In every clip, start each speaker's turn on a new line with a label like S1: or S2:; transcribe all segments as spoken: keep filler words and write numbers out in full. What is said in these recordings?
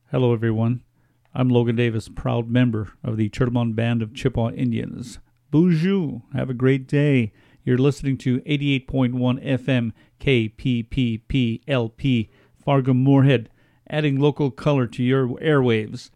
S1: Hello, everyone. I'm Logan Davis, proud member of the Turtle Mountain Band of Chippewa Indians. Bonjour. Have a great day. You're listening to eighty-eight point one F M K P P P L P, Fargo-Moorhead, adding local color to your airwaves.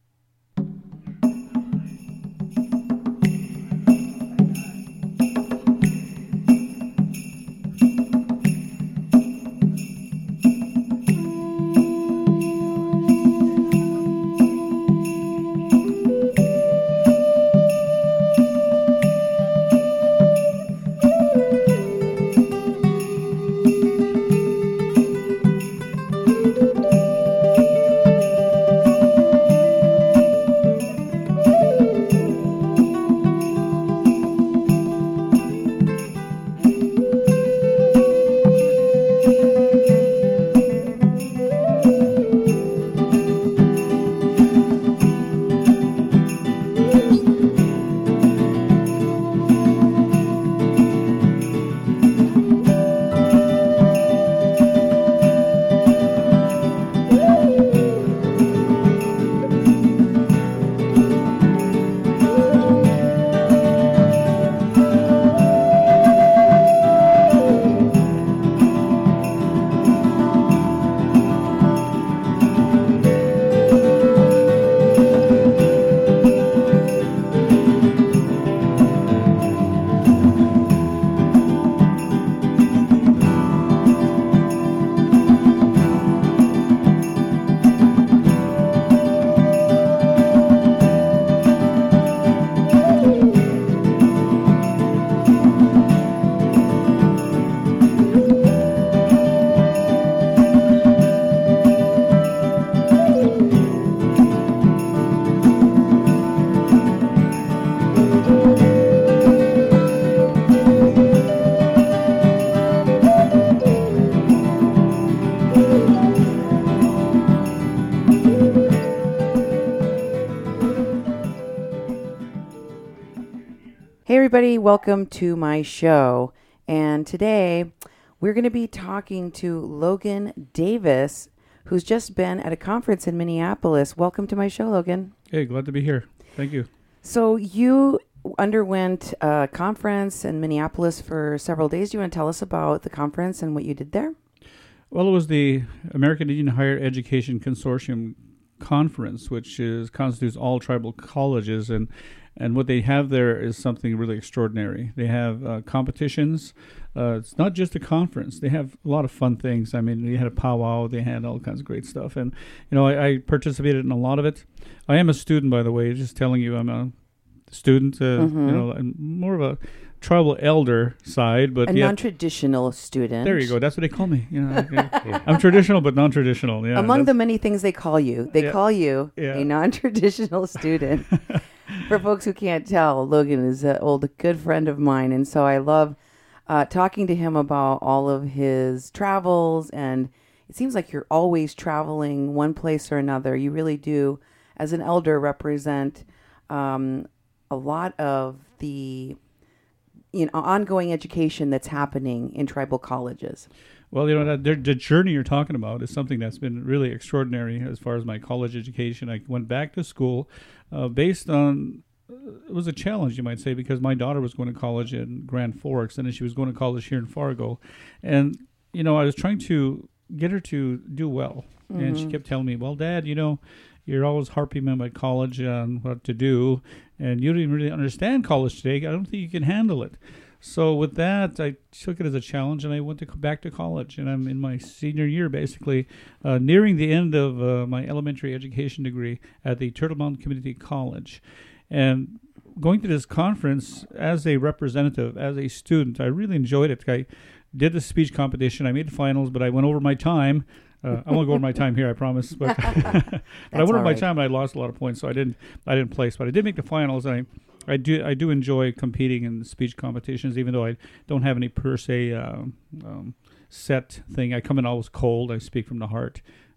S2: Everybody, welcome to my show. And today we're going to be talking to Logan Davis, who's just been at a conference in Minneapolis. Welcome to my show, Logan.
S1: Hey, glad to be here. Thank you.
S2: So you underwent a conference in Minneapolis for several days. Do you want to tell us about the conference and what you did there?
S1: Well, it was the American Indian Higher Education Consortium Conference, which is constitutes all tribal colleges, and And what they have there is something really extraordinary. They have uh, competitions. Uh, it's not just a conference. They have a lot of fun things. I mean, they had a powwow. They had all kinds of great stuff. And, you know, I, I participated in a lot of it. I am a student, by the way, just telling you I'm a student. Uh,
S2: mm-hmm.
S1: You know, I'm more of a tribal elder side. But
S2: a
S1: yet,
S2: non-traditional student.
S1: There you go. That's what they call me. You know, yeah. I'm traditional but non-traditional. Yeah,
S2: Among the many things they call you, they
S1: yeah.
S2: call you
S1: yeah.
S2: a non-traditional student. For folks who can't tell, Logan is an old good friend of mine, and so I love uh, talking to him about all of his travels, and it seems like you're always traveling one place or another. You really do, as an elder, represent um, a lot of the you know ongoing education that's happening in tribal colleges.
S1: Well, you know, that, the, the journey you're talking about is something that's been really extraordinary as far as my college education. I went back to school uh, based on, uh, it was a challenge, you might say, because my daughter was going to college in Grand Forks, and then she was going to college here in Fargo. And, you know, I was trying to get her to do well. Mm-hmm. And she kept telling me, well, Dad, you know, you're always harping on my college on what to do, and you don't even really understand college today. I don't think you can handle it. So with that, I took it as a challenge, and I went to back to college, and I'm in my senior year, basically, uh, nearing the end of uh, my elementary education degree at the Turtle Mountain Community College. And going to this conference as a representative, as a student, I really enjoyed it. I did the speech competition. I made the finals, but I went over my time. Uh, I won't go over my time here, I promise. But, but I went over my right. time, and I lost a lot of points, so I didn't. I didn't place. But I did make the finals, and I. I do I do enjoy competing in speech competitions, even though I don't have any per se uh, um, set thing. I come in always cold. I speak from the heart,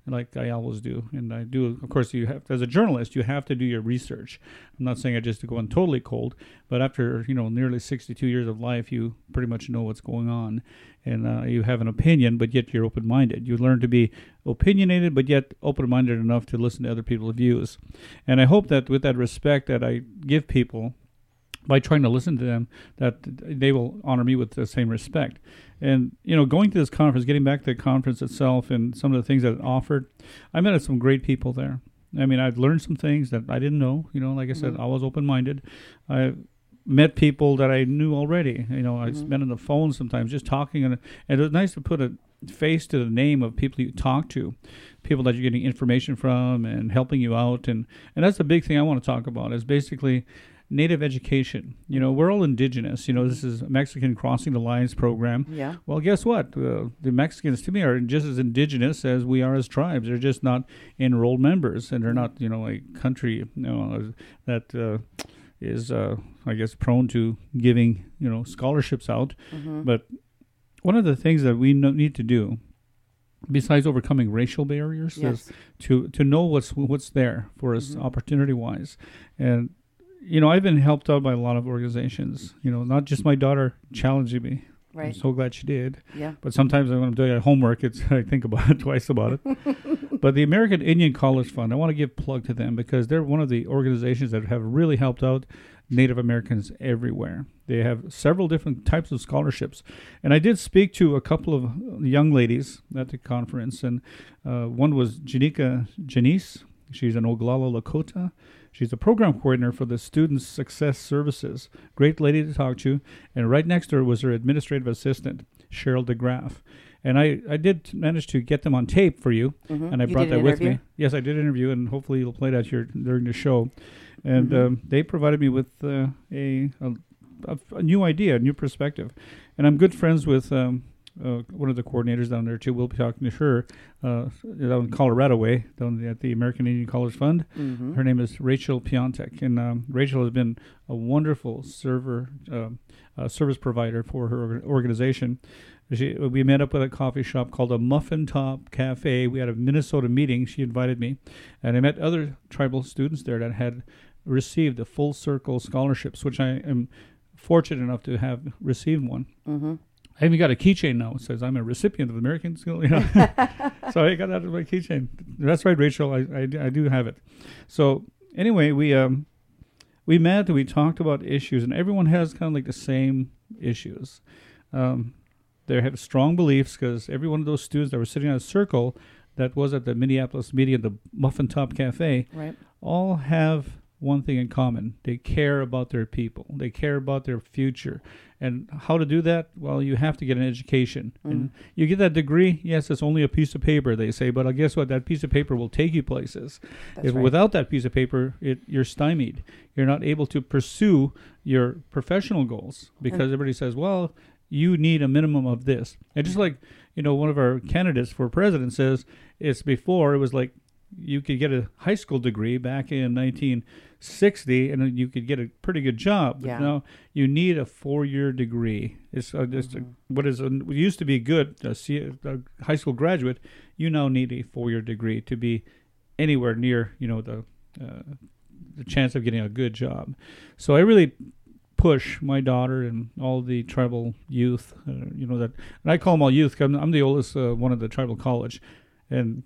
S1: like I always do. And I do, of course, you have, as a journalist, you have to do your research. I'm not saying I just go in totally cold, but after, you know, nearly sixty-two years of life, you pretty much know what's going on. And uh, you have an opinion, but yet you're open-minded. You learn to be opinionated, but yet open-minded enough to listen to other people's views. And I hope that with that respect that I give people, by trying to listen to them, that they will honor me with the same respect. And, you know, going to this conference, getting back to the conference itself and some of the things that it offered, I met some great people there. I mean, I've learned some things that I didn't know. You know, like I said, mm-hmm. I was open-minded. I met people that I knew already. You know, I mm-hmm. spent on the phone sometimes just talking. And, and it was nice to put a face to the name of people you talk to, people that you're getting information from and helping you out. And, and that's the big thing I want to talk about is basically Native education. You know, we're all indigenous. You know, this is Mexican Crossing the Lines program.
S2: Yeah.
S1: Well, guess what? Uh, the Mexicans, to me, are just as indigenous as we are as tribes. They're just not enrolled members, and they're not, you know, a country, you know, that uh, is, uh, I guess, prone to giving, you know, scholarships out. Mm-hmm. But one of the things that we no- need to do, besides overcoming racial barriers, yes. is to to know what's what's there for us, mm-hmm. opportunity-wise, and you know, I've been helped out by a lot of organizations, you know, not just my daughter challenging me. Right. I'm so glad she did.
S2: Yeah.
S1: But sometimes when I'm doing homework, it's I think about it twice about it. But the American Indian College Fund, I want to give a plug to them because they're one of the organizations that have really helped out Native Americans everywhere. They have several different types of scholarships. And I did speak to a couple of young ladies at the conference, and uh, one was Janika Janice. She's an Oglala Lakota. She's a program coordinator for the Student Success Services. Great lady to talk to. And right next to her was her administrative assistant, Cheryl DeGraff. And I, I did manage to get them on tape for you, mm-hmm. and I
S2: you
S1: brought that with
S2: interview?
S1: me. Yes, I did an interview, and hopefully you'll play that here during the show. And mm-hmm. um, they provided me with uh, a, a, a new idea, a new perspective. And I'm good friends with um, uh, one of the coordinators down there, too. We'll be talking to her uh, down in Colorado way, down at the American Indian College Fund. Mm-hmm. Her name is Rachel Piontek. And um, Rachel has been a wonderful server, uh, uh, service provider for her organization. She, we met up at a coffee shop called a Muffin Top Cafe. We had a Minnesota meeting. She invited me. And I met other tribal students there that had received the Full Circle scholarships, which I am fortunate enough to have received one. Mm-hmm. I even got a keychain now. It says I'm a recipient of the American Skill. You know? So I got that as my keychain. That's right, Rachel. I, I, I do have it. So anyway, we um we met and we talked about issues, and everyone has kind of like the same issues. Um, they have strong beliefs because every one of those students that were sitting in a circle that was at the Minneapolis meeting at the Muffin Top Cafe, right, all have one thing in common. They care about their people. They care about their future. And how to do that? Well, you have to get an education. Mm. And you get that degree, yes, it's only a piece of paper, they say, but guess what? That piece of paper will take you places. That's if right. Without that piece of paper, it, you're stymied. You're not able to pursue your professional goals because mm. everybody says, well, you need a minimum of this. And just like, you know, one of our candidates for president says, it's before, it was like, you could get a high school degree back in nineteen sixty, and then you could get a pretty good job. But yeah. now you need a four-year degree. It's uh, just mm-hmm. a, what is a, what used to be good, a, C, a high school graduate. You now need a four-year degree to be anywhere near, you know, the uh, the chance of getting a good job. So I really push my daughter and all the tribal youth, uh, you know, that, and I call them all youth because I'm, I'm the oldest uh, one at the tribal college, and.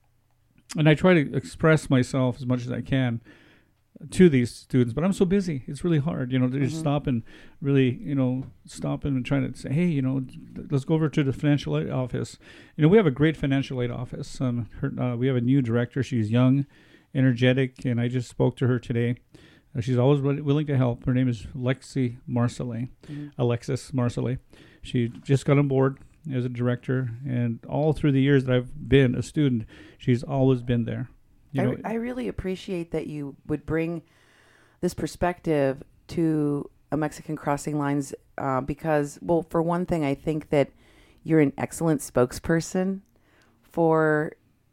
S1: And I try to express myself as much as I can to these students, but I'm so busy. It's really hard, you know, to mm-hmm. just stop and really, you know, stop and try to say, hey, you know, let's go over to the financial aid office. You know, we have a great financial aid office. Um, her, uh, we have a new director. She's young, energetic, and I just spoke to her today. Uh, she's always willing to help. Her name is Lexi Marcellet, mm-hmm. Alexis Marcellet. She just got on board as a director, and all through the years that I've been a student, she's always been there. You
S2: I,
S1: know,
S2: I really appreciate that you would bring this perspective to a Mexican Crossing Lines uh, because, well, for one thing, I think that you're an excellent spokesperson for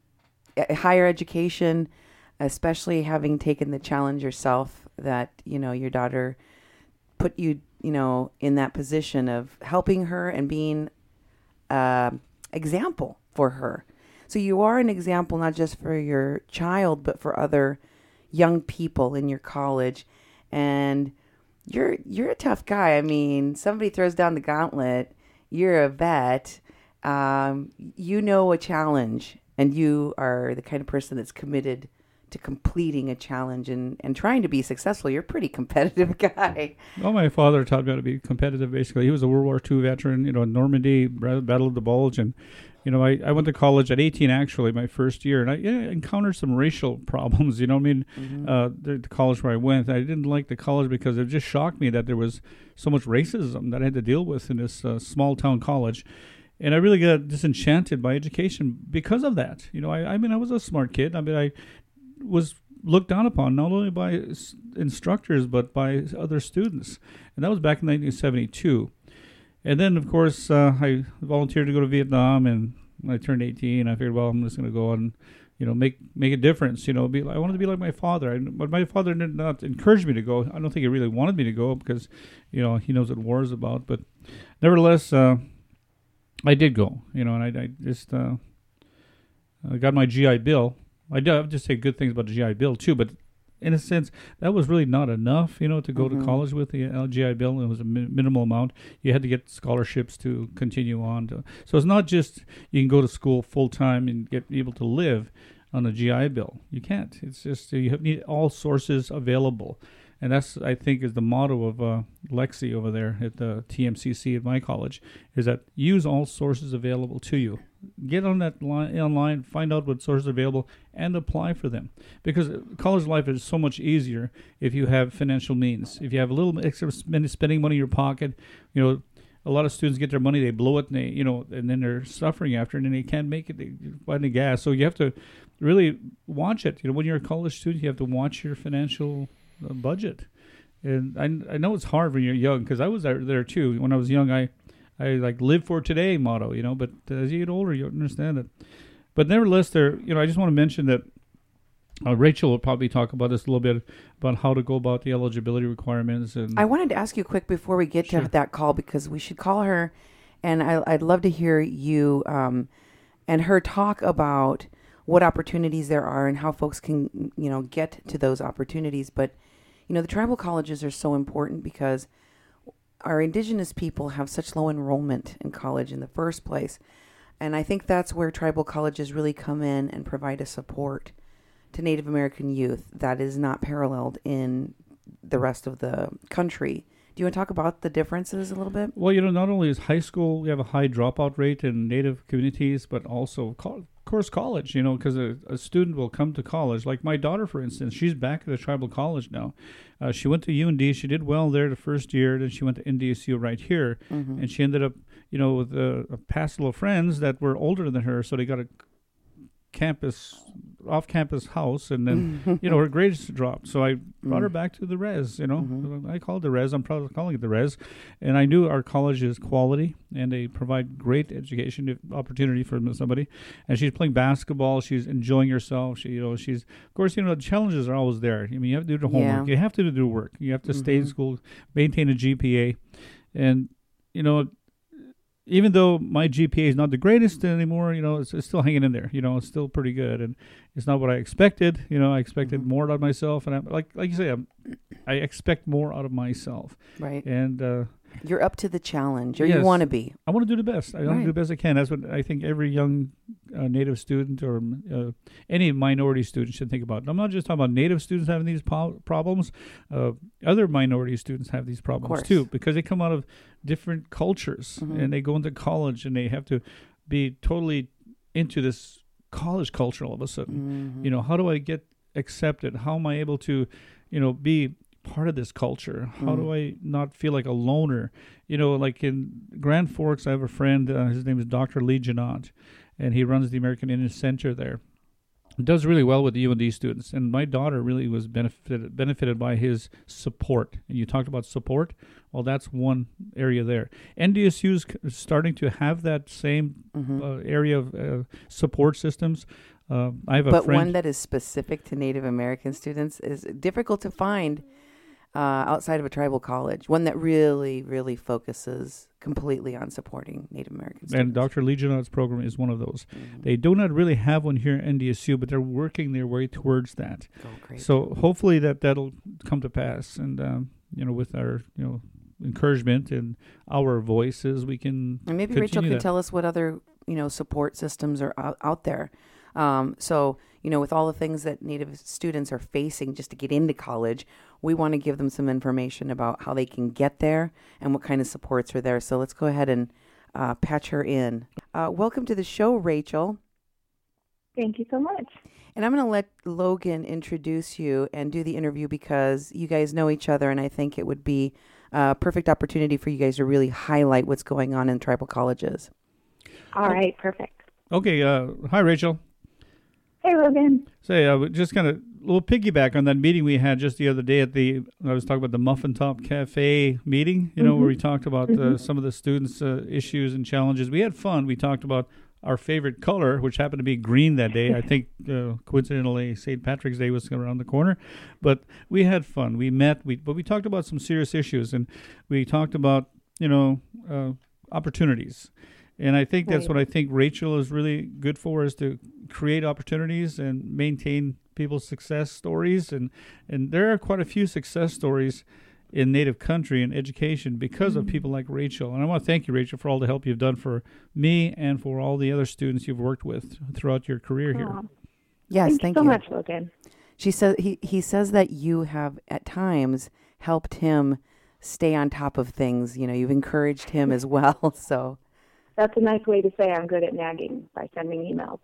S2: higher education, especially having taken the challenge yourself that, you know, your daughter put you, you know, in that position of helping her and being Uh, example for her. So you are an example not just for your child, but for other young people in your college. And you're you're a tough guy. I mean, somebody throws down the gauntlet. You're a vet. Um, you know a challenge, and you are the kind of person that's committed to completing a challenge and, and trying to be successful. You're a pretty competitive guy.
S1: Well, my father taught me how to be competitive, basically. He was a World War Two veteran, you know, Normandy, Battle of the Bulge. And, you know, I, I went to college at eighteen, actually, my first year. And I yeah, encountered some racial problems, you know what I mean? Mm-hmm. Uh, the, the college where I went, I didn't like the college because it just shocked me that there was so much racism that I had to deal with in this uh, small-town college. And I really got disenchanted by education because of that. You know, I, I mean, I was a smart kid. I mean, I was looked down upon not only by instructors but by other students, and that was back in nineteen seventy-two. And then, of course, uh, I volunteered to go to Vietnam, and when I turned eighteen, I figured, well, I'm just going to go and, you know, make make a difference. You know, be I wanted to be like my father, I, but my father did not encourage me to go. I don't think he really wanted me to go because, you know, he knows what war is about. But nevertheless, uh, I did go. You know, and I, I just uh, I got my G I Bill. I do have to say good things about the G I Bill, too, but in a sense, that was really not enough, you know, to go mm-hmm. to college with the uh, G I Bill. It was a mi- minimal amount. You had to get scholarships to continue on. To, so it's not just you can go to school full-time and get able to live on a G I Bill. You can't. It's just you have, need all sources available. And that's, I think, is the motto of uh, Lexi over there at the T M C C at my college, is that use all sources available to you. Get on that line, online, find out what sources are available, and apply for them. Because college life is so much easier if you have financial means. If you have a little extra spending money in your pocket, you know, a lot of students get their money, they blow it, and they, you know, and then they're suffering after, and then they can't make it. They find the gas. So you have to really watch it. You know, when you're a college student, you have to watch your financial uh, budget. And I, I know it's hard when you're young, because I was there, there too. When I was young, I. I like live for today motto, you know, but as you get older, you understand it. But nevertheless, there, you know, I just want to mention that uh, Rachel will probably talk about this a little bit about how to go about the eligibility requirements. And
S2: I wanted to ask you quick before we get sure. to that call, because we should call her, and I, I'd love to hear you um, and her talk about what opportunities there are and how folks can, you know, get to those opportunities. But, you know, the tribal colleges are so important because our Indigenous people have such low enrollment in college in the first place. And I think that's where tribal colleges really come in and provide a support to Native American youth that is not paralleled in the rest of the country. Do you want to talk about the differences a little bit?
S1: Well, you know, not only is high school, we have a high dropout rate in Native communities, but also, co- of course, college, you know, because a, a student will come to college. Like my daughter, for instance, she's back at a tribal college now. Uh, she went to U N D. She did well there the first year. Then she went to N D S U right here. Mm-hmm. And she ended up, you know, with a, a passel of friends that were older than her. So they got a campus, off-campus house, and then, you know, her grades dropped. So I brought mm. her back to the res, you know. Mm-hmm. I called it the res. I'm proud of calling it the res. And I knew our college is quality, and they provide great education opportunity for somebody. And she's playing basketball. She's enjoying herself. She, you know, she's, of course, you know, the challenges are always there. I mean, you have to do the homework. Yeah. You have to do the work. You have to mm-hmm. stay in school, maintain a G P A. And, you know, even though my G P A is not the greatest anymore, you know, it's, it's still hanging in there. You know, it's still pretty good, and it's not what I expected. You know, I expected mm-hmm. more out of myself, and I'm like, like you say, I'm, I expect more out of myself.
S2: Right.
S1: And uh,
S2: you're up to the challenge, or
S1: yes,
S2: you want to be.
S1: I want to do the best. I want
S2: right.
S1: to do the best I can. That's what I think every young uh, Native student or uh, any minority student should think about. I'm not just talking about Native students having these po- problems. Uh, other minority students have these problems too, because they come out of different cultures, mm-hmm. and they go into college, and they have to be totally into this college culture all of a sudden. Mm-hmm. You know, how do I get accepted? How am I able to, you know, be part of this culture? How mm. do I not feel like a loner? You know, like in Grand Forks, I have a friend, uh, his name is Doctor Lee Janot, and he runs the American Indian Center there. He does really well with the U N D students, and my daughter really was benefited benefited by his support. And you talked about support. Well, that's one area there. N D S U is starting to have that same mm-hmm. uh, area of uh, support systems. Uh, I have a
S2: but
S1: friend,
S2: one that is specific to Native American students is difficult to find. uh, outside of a tribal college, one that really, really focuses completely on supporting Native American students.
S1: And Doctor Legionnaut's program is one of those.
S2: Mm-hmm.
S1: They do not really have one here at N D S U, but they're working their way towards that.
S2: Oh, great.
S1: So hopefully that that'll come to pass, and um, you know, with our you know encouragement and our voices, we can.
S2: And maybe Rachel can
S1: that.
S2: tell us what other you know support systems are out, out there. Um, so you know, with all the things that Native students are facing just to get into college, we want to give them some information about how they can get there and what kind of supports are there. So let's go ahead and uh, patch her in. Uh, welcome to the show, Rachel.
S3: Thank you so much.
S2: And I'm going to let Logan introduce you and do the interview because you guys know each other, and I think it would be a perfect opportunity for you guys to really highlight what's going on in tribal colleges.
S3: All right, perfect.
S1: Okay. Uh, hi, Rachel.
S3: Hey, Logan.
S1: Say, uh, just kind of a little piggyback on that meeting we had just the other day at the, I was talking about the Muffin Top Cafe meeting, you know,
S3: mm-hmm.
S1: where we talked about
S3: mm-hmm.
S1: uh, some of the students' uh, issues and challenges. We had fun. We talked about our favorite color, which happened to be green that day. I think, uh, coincidentally, Saint Patrick's Day was around the corner. But we had fun. We met, we but we talked about some serious issues, and we talked about, you know, uh, opportunities. And I think that's
S3: right.
S1: what I think Rachel is really good for, is to create opportunities and maintain people's success stories. And, and there are quite a few success stories in Native country and education because mm-hmm. of people like Rachel. And I want to thank you, Rachel, for all the help you've done for me and for all the other students you've worked with throughout your career here.
S3: Aww.
S2: Yes,
S3: thank,
S2: thank
S3: you so
S2: you.
S3: much, Logan.
S2: She says he, he says that you have at times helped him stay on top of things. You know, you've encouraged him as well. So
S3: that's a nice way to say I'm good at nagging, by sending emails.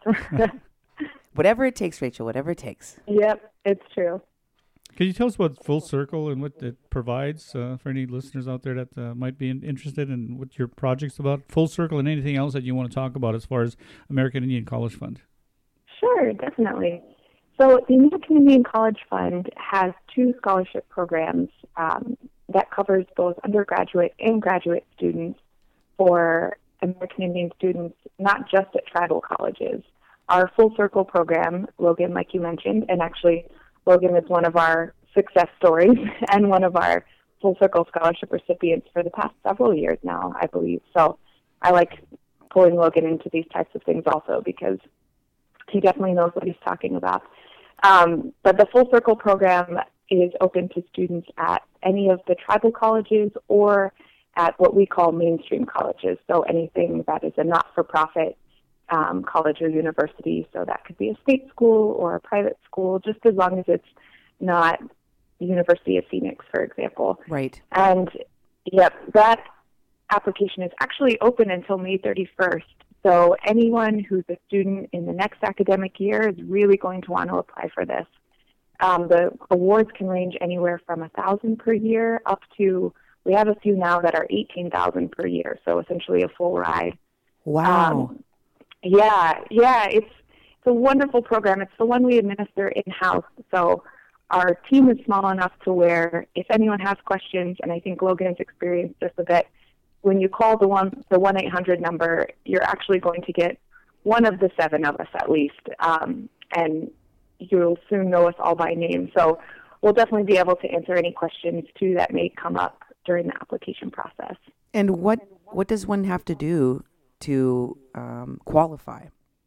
S2: Whatever it takes, Rachel, whatever it takes.
S3: Yep, it's true.
S1: Can you tell us about Full Circle and what it provides uh, for any listeners out there that uh, might be in, interested in what your project's about? Full Circle and anything else that you want to talk about as far as American Indian College Fund.
S3: Sure, definitely. So the American Indian College Fund has two scholarship programs um, that covers both undergraduate and graduate students for American Indian students, not just at tribal colleges. Our Full Circle program, Logan, like you mentioned, and actually Logan is one of our success stories and one of our Full Circle scholarship recipients for the past several years now, I believe. So I like pulling Logan into these types of things also because he definitely knows what he's talking about. Um, but the Full Circle program is open to students at any of the tribal colleges or at what we call mainstream colleges, so anything that is a not-for-profit um, college or university. So that could be a state school or a private school, just as long as it's not University of Phoenix, for example.
S2: Right.
S3: And, yep, that application is actually open until May thirty-first. So anyone who's a student in the next academic year is really going to want to apply for this. Um, the awards can range anywhere from one thousand dollars per year up to, we have a few now that are eighteen thousand dollars per year, so essentially a full ride.
S2: Wow.
S3: Um, yeah, yeah, it's, it's a wonderful program. It's the one we administer in-house, so our team is small enough to where if anyone has questions, and I think Logan's experienced this a bit, when you call the one the one eight hundred number, you're actually going to get one of the seven of us at least, um, and you'll soon know us all by name. So we'll definitely be able to answer any questions, too, that may come up during the application process.
S2: And what what does one have to do to um, qualify?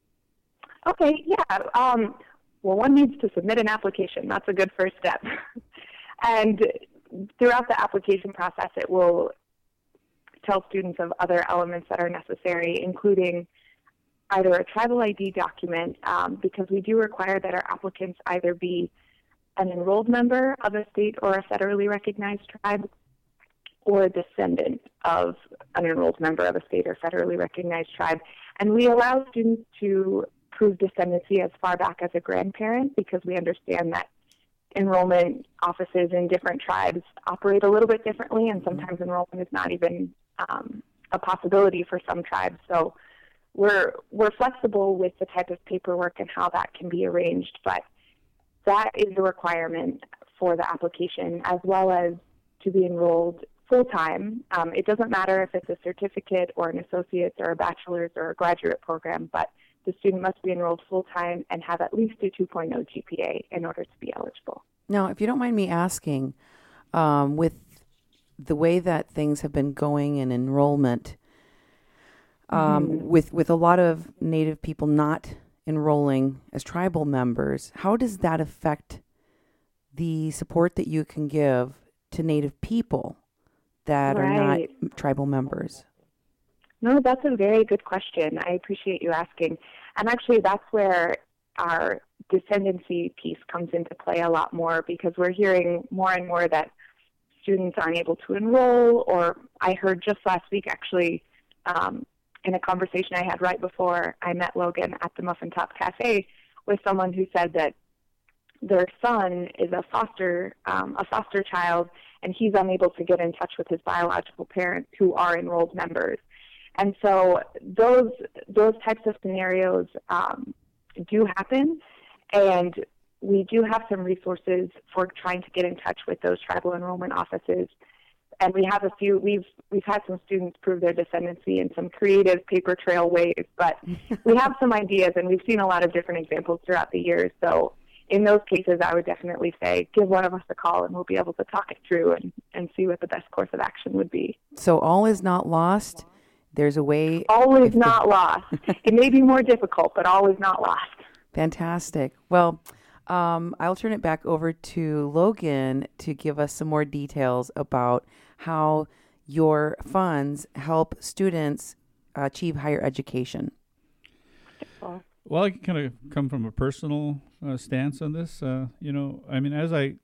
S3: Okay, yeah. Um, well, one needs to submit an application. That's a good first step. And throughout the application process, it will tell students of other elements that are necessary, including either a tribal I D document, um, because we do require that our applicants either be an enrolled member of a state or a federally recognized tribe, or a descendant of an enrolled member of a state or federally recognized tribe. And we allow students to prove descendancy as far back as a grandparent because we understand that enrollment offices in different tribes operate a little bit differently, and sometimes enrollment is not even um, a possibility for some tribes. So we're we're flexible with the type of paperwork and how that can be arranged, but that is a requirement for the application, as well as to be enrolled full-time. Um, it doesn't matter if it's a certificate or an associate's or a bachelor's or a graduate program, but the student must be enrolled full-time and have at least a two point oh G P A in order to be eligible.
S2: Now, if you don't mind me asking, um, with the way that things have been going in enrollment, um,
S3: Mm-hmm.
S2: with with a lot of Native people not enrolling as tribal members, how does that affect the support that you can give to Native people that are not
S3: Right.
S2: tribal members?
S3: No, that's a very good question. I appreciate you asking. And actually, that's where our descendancy piece comes into play a lot more, because we're hearing more and more that students aren't able to enroll. Or I heard just last week, actually, um, in a conversation I had right before I met Logan at the Muffin Top Cafe, with someone who said that their son is a foster um, a foster child, and he's unable to get in touch with his biological parents who are enrolled members. And so those those types of scenarios um, do happen, and we do have some resources for trying to get in touch with those tribal enrollment offices. And we have a few. We've we've had some students prove their descendancy in some creative paper trail ways, but we have some ideas, and we've seen a lot of different examples throughout the years. So in those cases, I would definitely say give one of us a call, and we'll be able to talk it through and, and see what the best course of action would be.
S2: So all is not lost. There's a way.
S3: All is
S2: if the-
S3: not lost. It may be more difficult, but all is not lost.
S2: Fantastic. Well, um, I'll turn it back over to Logan to give us some more details about how your funds help students achieve higher education.
S1: Well, I can kind of come from a personal uh, stance on this. Uh, you know, I mean, as I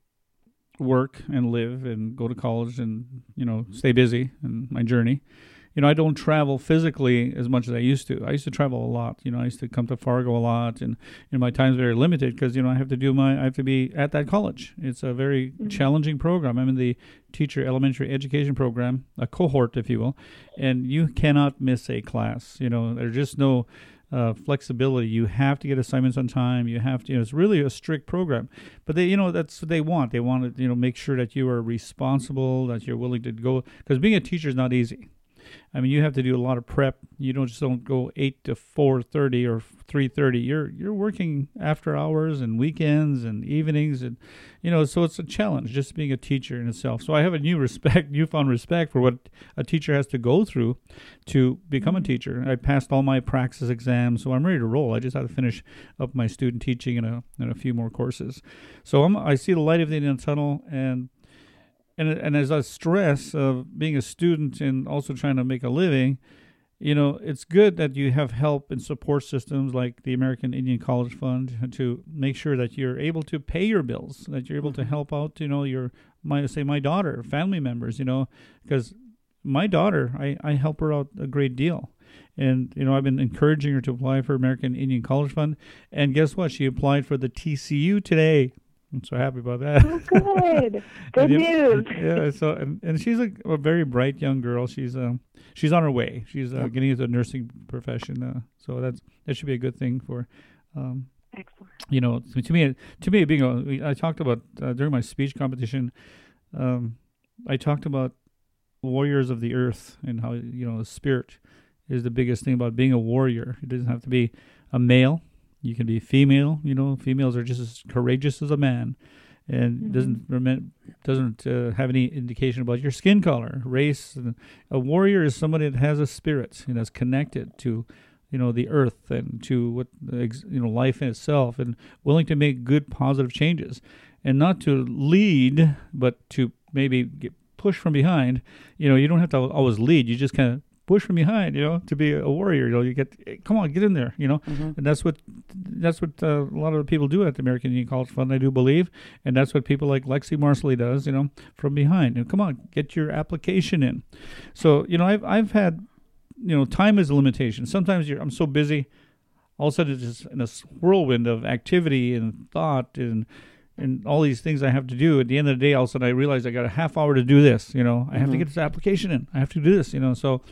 S1: work and live and go to college and, you know, stay busy in my journey, you know, I don't travel physically as much as I used to. I used to travel a lot. You know, I used to come to Fargo a lot, and you know, my time's very limited because, you know, I have to do my, I have to be at that college. It's a very mm-hmm. challenging program. I'm in the teacher elementary education program, a cohort, if you will, and you cannot miss a class. You know, there's just no uh, flexibility. You have to get assignments on time. You have to, you know, it's really a strict program. But they, you know, that's what they want. They want to, you know, make sure that you are responsible, that you're willing to go, because being a teacher is not easy. I mean, you have to do a lot of prep. You don't just don't go eight to four thirty or three thirty. You're you're working after hours and weekends and evenings, and you know, so it's a challenge just being a teacher in itself. So I have a new respect, newfound respect for what a teacher has to go through to become a teacher. I passed all my praxis exams, so I'm ready to roll. I just have to finish up my student teaching and a and a few more courses. So I'm I see the light of the end of the tunnel, and. And and as a stress of being a student and also trying to make a living, you know, it's good that you have help and support systems like the American Indian College Fund to make sure that you're able to pay your bills, that you're able to help out, you know, your, my say my daughter, family members, you know, because my daughter, I, I help her out a great deal. And, you know, I've been encouraging her to apply for American Indian College Fund. And guess what? She applied for the T C U today. I'm so happy about that.
S3: Oh, good. Good news.
S1: Yeah. So, and, and she's a, a very bright young girl. She's um she's on her way. She's uh, getting into the nursing profession. Uh, so that's that should be a good thing for, um,
S3: Excellent.
S1: You know, to me, to me, being a, I talked about uh, during my speech competition, um, I talked about warriors of the earth and how, you know, the spirit is the biggest thing about being a warrior. It doesn't have to be a male. You can be female. You know, females are just as courageous as a man, and mm-hmm. doesn't rem- doesn't uh, have any indication about your skin color, race. And a warrior is somebody that has a spirit and is connected to, you know, the earth and to what you know life in itself, and willing to make good, positive changes, and not to lead, but to maybe get pushed from behind. You know, you don't have to always lead. You just kind of push from behind, you know, to be a warrior. You know, you get, hey, come on, get in there, you know, mm-hmm. and that's what that's what uh, a lot of the people do at the American Indian College Fund, I do believe, and that's what people like Lexi Marsley does, you know, from behind. And come on, get your application in. So, you know, I've I've had, you know, time is a limitation. Sometimes you're, I'm so busy, all of a sudden it's just in a whirlwind of activity and thought and and all these things I have to do. At the end of the day, all of a sudden I realize I got a half hour to do this, you know, I have mm-hmm. to get this application in. I have to do this, you know, so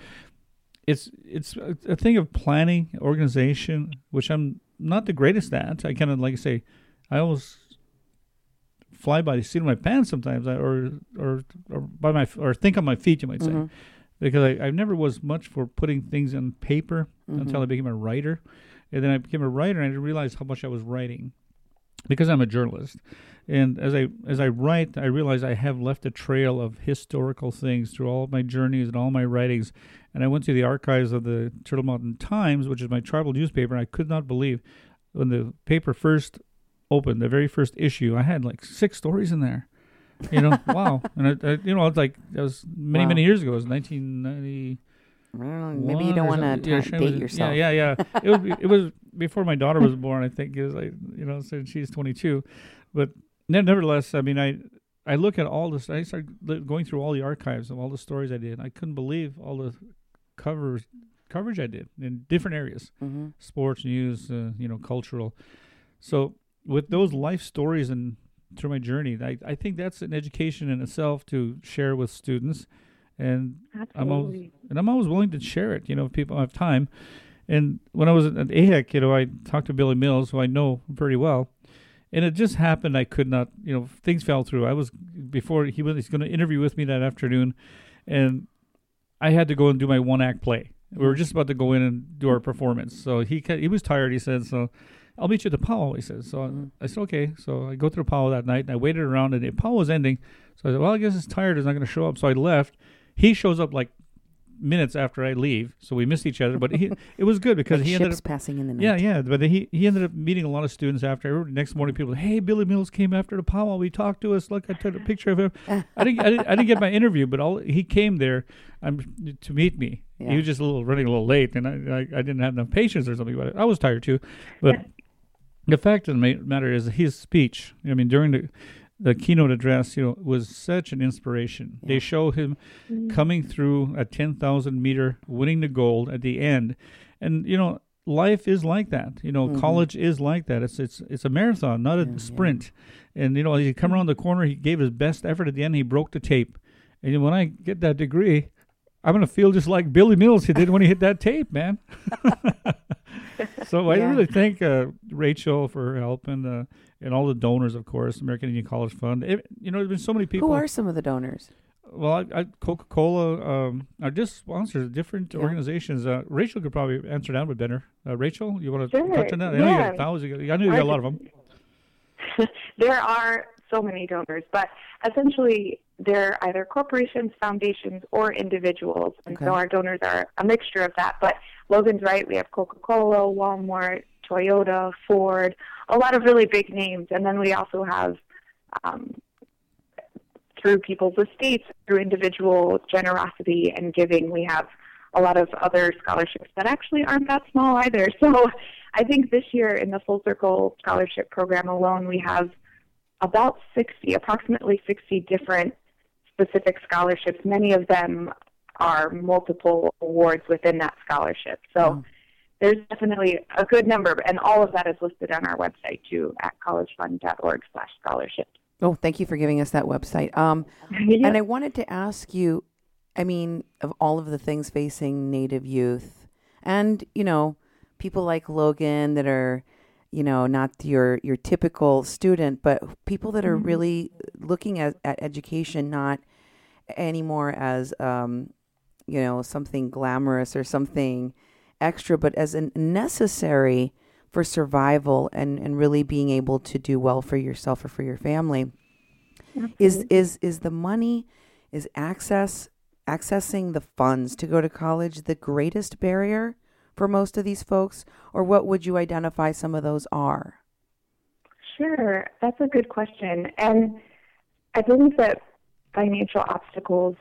S1: it's it's a, a thing of planning, organization, which I'm not the greatest at. I kind of, like I say, I always fly by the seat of my pants sometimes, I, or or or by my or think on my feet, you might say, mm-hmm. because I, I never was much for putting things on paper mm-hmm. until I became a writer, and then I became a writer and I realized how much I was writing. because I'm a journalist. And as I as I write, I realize I have left a trail of historical things through all of my journeys and all my writings. And I went to the archives of the Turtle Mountain Times, which is my tribal newspaper, and I could not believe when the paper first opened, the very first issue, I had like six stories in there. You know, wow. And, I, I, you know, it's like, that was many, wow. many years ago. It was nineteen ninety.
S2: Maybe you don't want to
S1: yeah,
S2: date
S1: was,
S2: yourself.
S1: Yeah, yeah, yeah. It was, it was before my daughter was born, I think. It was like, you know, so she's twenty-two. But nevertheless, I mean, I I look at all this. I started going through all the archives of all the stories I did. I couldn't believe all the covers coverage I did in different areas,
S2: mm-hmm.
S1: sports, news, uh, you know, cultural. So with those life stories and through my journey, I, I think that's an education in itself to share with students. And
S3: Absolutely.
S1: I'm always, and I'm always willing to share it, you know, if people have time. And when I was at A H E C, you know, I talked to Billy Mills, who I know pretty well. And it just happened I could not, you know, things fell through. I was, before he was going to interview with me that afternoon, and I had to go and do my one-act play. We were just about to go in and do our performance. So he he was tired, he said, so I'll meet you at the Powell, he said. So mm-hmm. I said, okay. So I go to the Powell that night, and I waited around, and the Powell was ending. So I said, well, I guess it's tired. He's not going to show up. So I left. He shows up like minutes after I leave, so we missed each other. But he, it was good because
S2: like
S1: he
S2: ships
S1: ended up
S2: passing in the night.
S1: Yeah, yeah. But he he ended up meeting a lot of students after. Next morning, people, hey, Billy Mills came after the Powell. We talked to us. Look, I took a picture of him. I didn't, I didn't I didn't get my interview, but all he came there um, to meet me. Yeah. He was just a little running a little late, and I, I I didn't have enough patience or something about it. I was tired too, but the fact of the matter is his speech. I mean, during the The keynote address, you know, was such an inspiration. Yeah. They show him mm-hmm. coming through a ten thousand meter, winning the gold at the end, and you know, life is like that. You know, mm-hmm. college is like that. It's it's it's a marathon, not a yeah, sprint. Yeah. And you know, he come around the corner, he gave his best effort at the end. He broke the tape, and when I get that degree, I'm gonna feel just like Billy Mills he did when he hit that tape, man. So I yeah. really thank uh, Rachel for helping. Uh, And all the donors, of course, American Indian College Fund. It, you know, there's been so many people.
S2: Who are some of the donors?
S1: Well, I, I, Coca-Cola um, are just sponsors, different yeah. organizations. Uh, Rachel could probably answer that a bit better. Uh, Rachel, you want to
S3: sure.
S1: touch on that? I
S3: yeah.
S1: know you got thousands. I know you got a lot of them.
S3: There are so many donors, but essentially they're either corporations, foundations, or individuals. And okay. so our donors are a mixture of that. But Logan's right. We have Coca-Cola, Walmart, Toyota, Ford, a lot of really big names. And then we also have, um, through people's estates, through individual generosity and giving, we have a lot of other scholarships that actually aren't that small either. So I think this year in the Full Circle Scholarship Program alone, we have about sixty, approximately sixty different specific scholarships. Many of them are multiple awards within that scholarship. So mm. there's definitely a good number, and all of that is listed on our website, too, at collegefund.org slash scholarship.
S2: Oh, thank you for giving us that website. Um, yeah. And I wanted to ask you, I mean, of all of the things facing Native youth and, you know, people like Logan that are, you know, not your, your typical student, but people that are mm-hmm. really looking at, at education not anymore as, um, you know, something glamorous or something extra, but as a necessary for survival and, and really being able to do well for yourself or for your family. Absolutely. Is is is the money, is access accessing the funds to go to college the greatest barrier for most of these folks, or what would you identify some of those are?
S3: Sure, that's a good question. And I believe that financial obstacles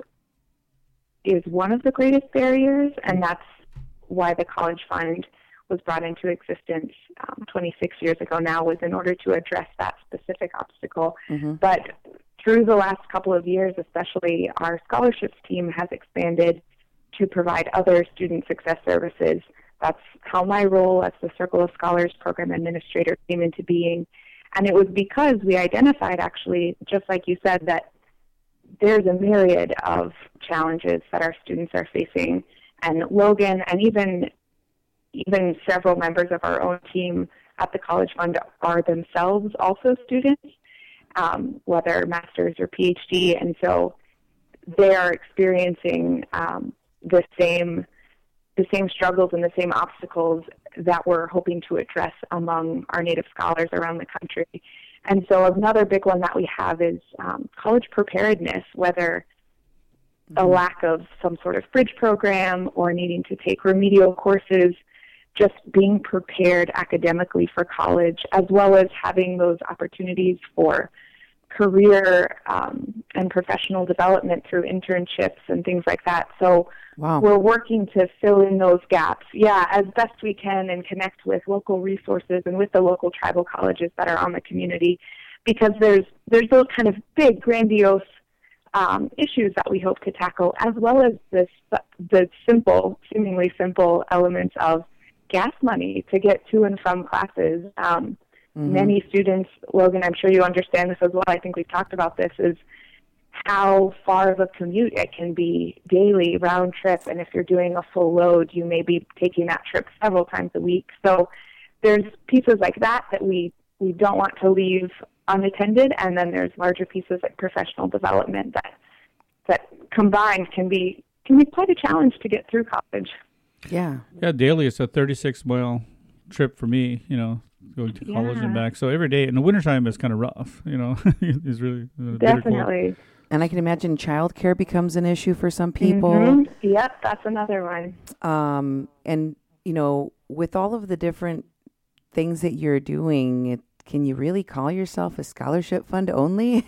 S3: is one of the greatest barriers, and that's why the College Fund was brought into existence um, twenty-six years ago now, was in order to address that specific obstacle. Mm-hmm. But through the last couple of years, especially, our scholarships team has expanded to provide other student success services. That's how my role as the Circle of Scholars program administrator came into being. And it was because we identified, actually, just like you said, that there's a myriad of challenges that our students are facing. And Logan and even even several members of our own team at the College Fund are themselves also students, um, whether master's or P H D, and so they are experiencing um, the same the same struggles and the same obstacles that we're hoping to address among our Native scholars around the country. And so another big one that we have is um, college preparedness, whether a lack of some sort of bridge program or needing to take remedial courses, just being prepared academically for college, as well as having those opportunities for career um, and professional development through internships and things like that. So
S2: wow.
S3: We're working to fill in those gaps, yeah, as best we can, and connect with local resources and with the local tribal colleges that are on the community, because there's there's those kind of big, grandiose um, issues that we hope to tackle, as well as this the simple, seemingly simple elements of gas money to get to and from classes. Um, mm-hmm. Many students, Logan, I'm sure you understand this as well, I think we've talked about this, is how far of a commute it can be daily, round trip, and if you're doing a full load, you may be taking that trip several times a week. So there's pieces like that that we, we don't want to leave unattended, and then there's larger pieces like professional development that that combined can be can be quite a challenge to get through college.
S2: Yeah.
S1: Yeah, daily it's a thirty-six mile trip for me, you know, going to college
S3: yeah.
S1: and back. So every day in the wintertime it's kind of rough, you know. It's really uh,
S3: definitely.
S2: And I can imagine childcare becomes an issue for some people.
S3: Mm-hmm. Yep, that's another one.
S2: Um, and, you know, with all of the different things that you're doing, it, can you really call yourself a scholarship fund only?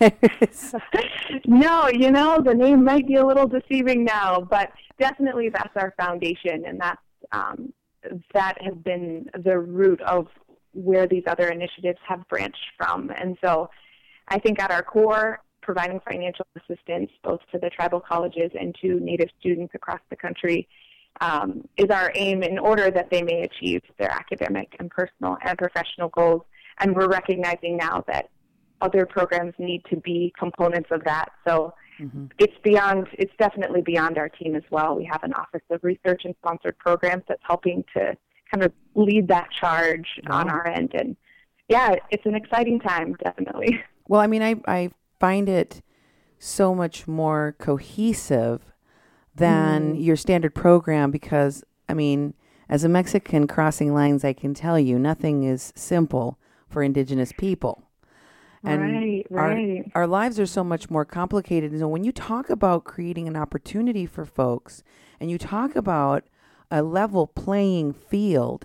S3: No, you know, the name might be a little deceiving now, but definitely that's our foundation, and that's, um, that has been the root of where these other initiatives have branched from. And so I think at our core, providing financial assistance both to the tribal colleges and to Native students across the country um, is our aim in order that they may achieve their academic and personal and professional goals. And we're recognizing now that other programs need to be components of that. So mm-hmm. it's beyond, it's definitely beyond our team as well. We have an Office of Research and Sponsored Programs that's helping to kind of lead that charge wow. on our end. And yeah, it's an exciting time, definitely.
S2: Well, I mean, I, I find it so much more cohesive than mm. your standard program because, I mean, as a Mexican crossing lines, I can tell you nothing is simple for Indigenous people. And
S3: right, right.
S2: Our, our lives are so much more complicated. And so when you talk about creating an opportunity for folks and you talk about a level playing field,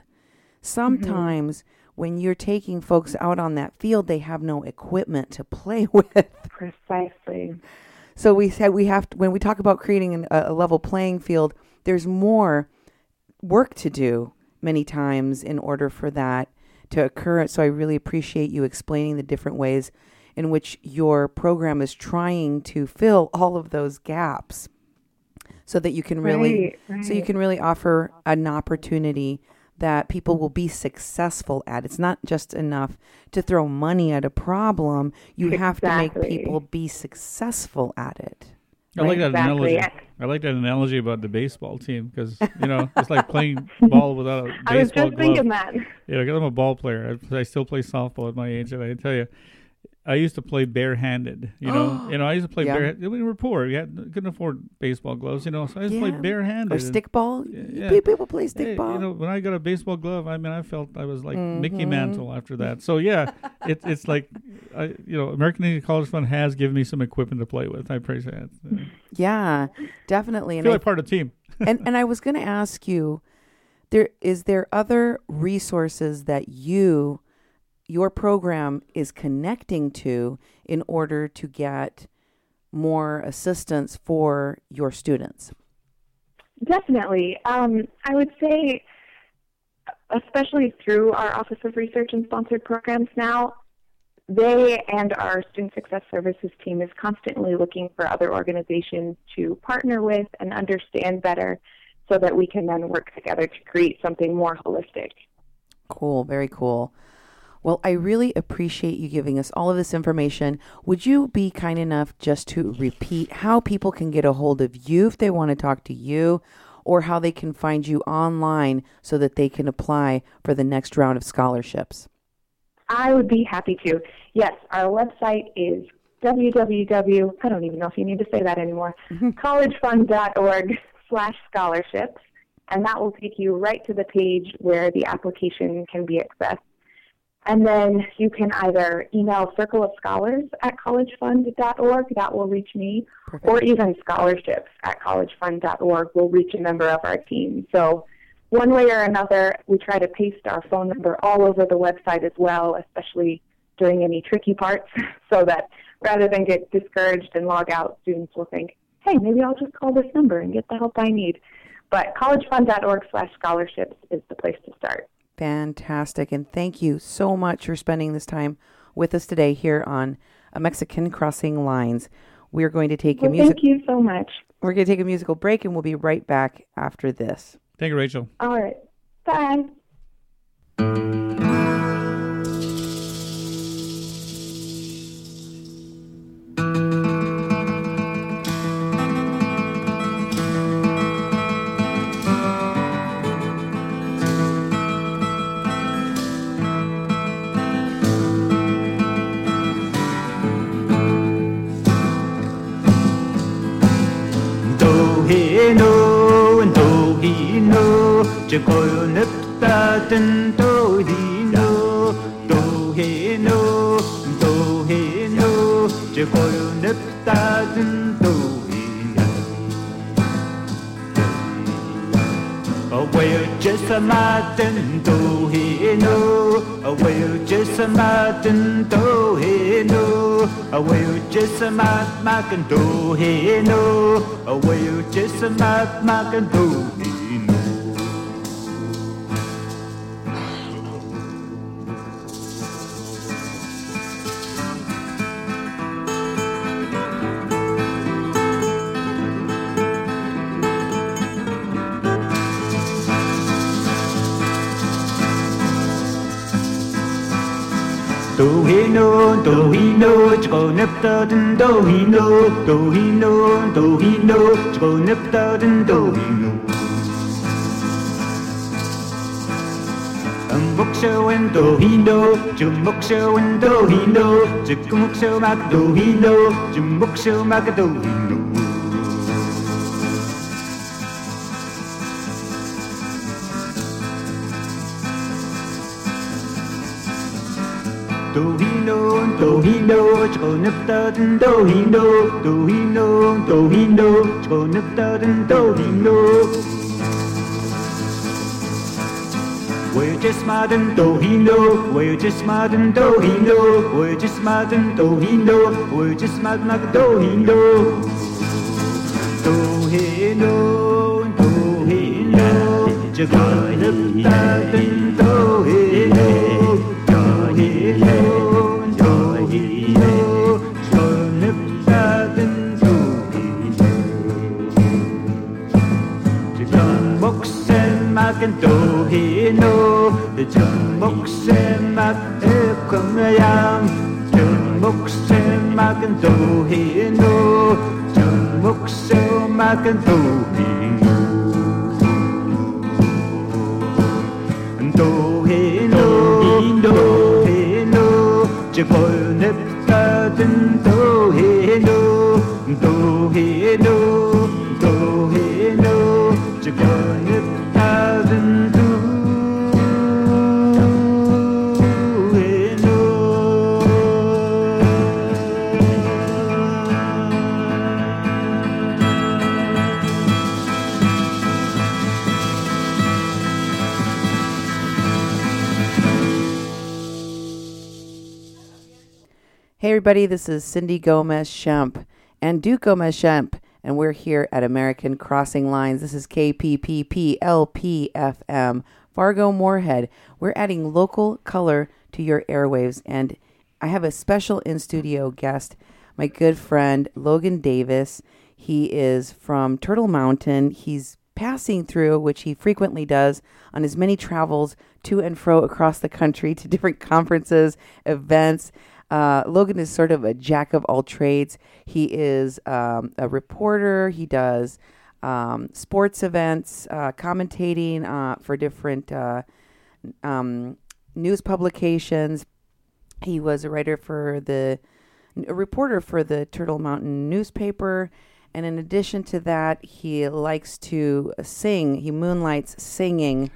S2: sometimes mm-hmm. when you're taking folks out on that field, they have no equipment to play with.
S3: Precisely.
S2: So we said we have to, when we talk about creating an, a level playing field, there's more work to do many times in order for that to occur. So I really appreciate you explaining the different ways in which your program is trying to fill all of those gaps so that you can really,
S3: right, right.
S2: so you can really offer an opportunity that people will be successful at. It's not just enough to throw money at a problem. You
S3: exactly.
S2: have to make people be successful at it.
S1: I like that
S3: exactly.
S1: analogy. I like that analogy about the baseball team because, you know, it's like playing ball without a baseball glove.
S3: I was just thinking that.
S1: Yeah, because I'm a ball player. I, I still play softball at my age, and I tell you, I used to play barehanded. You know, you know, I used to play
S2: yeah.
S1: barehanded. We were poor. We had, couldn't afford baseball gloves. You know, so I used
S2: yeah.
S1: to play barehanded.
S2: Or stickball.
S1: Yeah.
S2: People play stickball.
S1: Hey, you know, when I got a baseball glove, I mean, I felt I was like
S2: mm-hmm.
S1: Mickey Mantle after that. So yeah, it's it's like, I, you know, American Indian College Fund has given me some equipment to play with. I appreciate it. Uh,
S2: yeah, definitely.
S1: I
S2: And
S1: feel
S2: I,
S1: like part of the team.
S2: and and I was going to ask you, there is there other resources that you your program is connecting to in order to get more assistance for your students?
S3: Definitely. Um, I would say, especially through our Office of Research and Sponsored Programs now, they and our Student Success Services team is constantly looking for other organizations to partner with and understand better so that we can then work together to create something more holistic.
S2: Cool. Very cool. Well, I really appreciate you giving us all of this information. Would you be kind enough just to repeat how people can get a hold of you if they want to talk to you, or how they can find you online so that they can apply for the next round of scholarships?
S3: I would be happy to. Yes, our website is www, I don't even know if you need to say that anymore, collegefund.org slash scholarships. and that will take you right to the page where the application can be accessed. And then you can either email Circle of Scholars at college fund dot org, that will reach me, Perfect. Or even scholarships at college fund dot org will reach a member of our team. So one way or another, we try to paste our phone number all over the website as well, especially during any tricky parts, so that rather than get discouraged and log out, students will think, hey, maybe I'll just call this number and get the help I need. But college fund dot org slash scholarships is the place to start.
S2: Fantastic. And thank you so much for spending this time with us today here on A Mexican Crossing Lines. We're going to take
S3: well,
S2: a music.
S3: Thank you so much.
S2: We're going to take a musical break, and we'll be right back after this.
S1: Thank you, Rachel.
S3: All right. Bye.
S4: Chỉ coi nếp ta tin tôi đi nô tô hê nô tô hê nô chỉ coi nếp ta tin tôi away just ma tin tôi hê nô away just ma tin tôi hê nô away just ma ma can tôi hê nô away just ma ma can tôi tô hi nô tô hi nô chỉ có nếp ta tin tô hi nô tô hi nô tô hi nô chỉ có nếp ta tin tô hi nô ang bốc sơ en tô hi nô chum bốc sơ en tô hi nô chỉ có bốc sơ ma tô hi nô chum bốc sơ ma cái tô hi nô tô hi nô tô hi nô chỉ có nếp ta tin tô hi nô tô hi nô tô hi nô chỉ có nếp ta tin tô hi nô we're just smart and tô hi nô we're just smart and tô hi nô we're just smart and tô hi nô we're just smart mà cái tô hi nô tô hi nô tô hi nô chỉ có nếp ta tin tô hi nô tô hi nô chum bốc sen mak e khum yam chum bốc sen mak tô hi nô chum bốc sen mak tô hi nô tô hi nô tô hi nô chỉ coi nếp ta tin tô hi nô tô hi nô tô hi nô chỉ coi nếp
S2: Hey everybody, this is Cindy Gomez-Schempp and Duke Gomez-Schempp, and we're here at American Crossing Lines. This is K P P P L P F M, Fargo-Moorhead. We're adding local color to your airwaves, and I have a special in-studio guest, my good friend Logan Davis. He is from Turtle Mountain. He's passing through, which he frequently does on his many travels to and fro across the country to different conferences, events. Uh, Logan is sort of a jack of all trades. He is um, a reporter. He does um, sports events, uh, commentating uh, for different uh, um, news publications. He was a writer for the, a reporter for the Turtle Mountain newspaper, And in addition to that, he likes to sing. He moonlights singing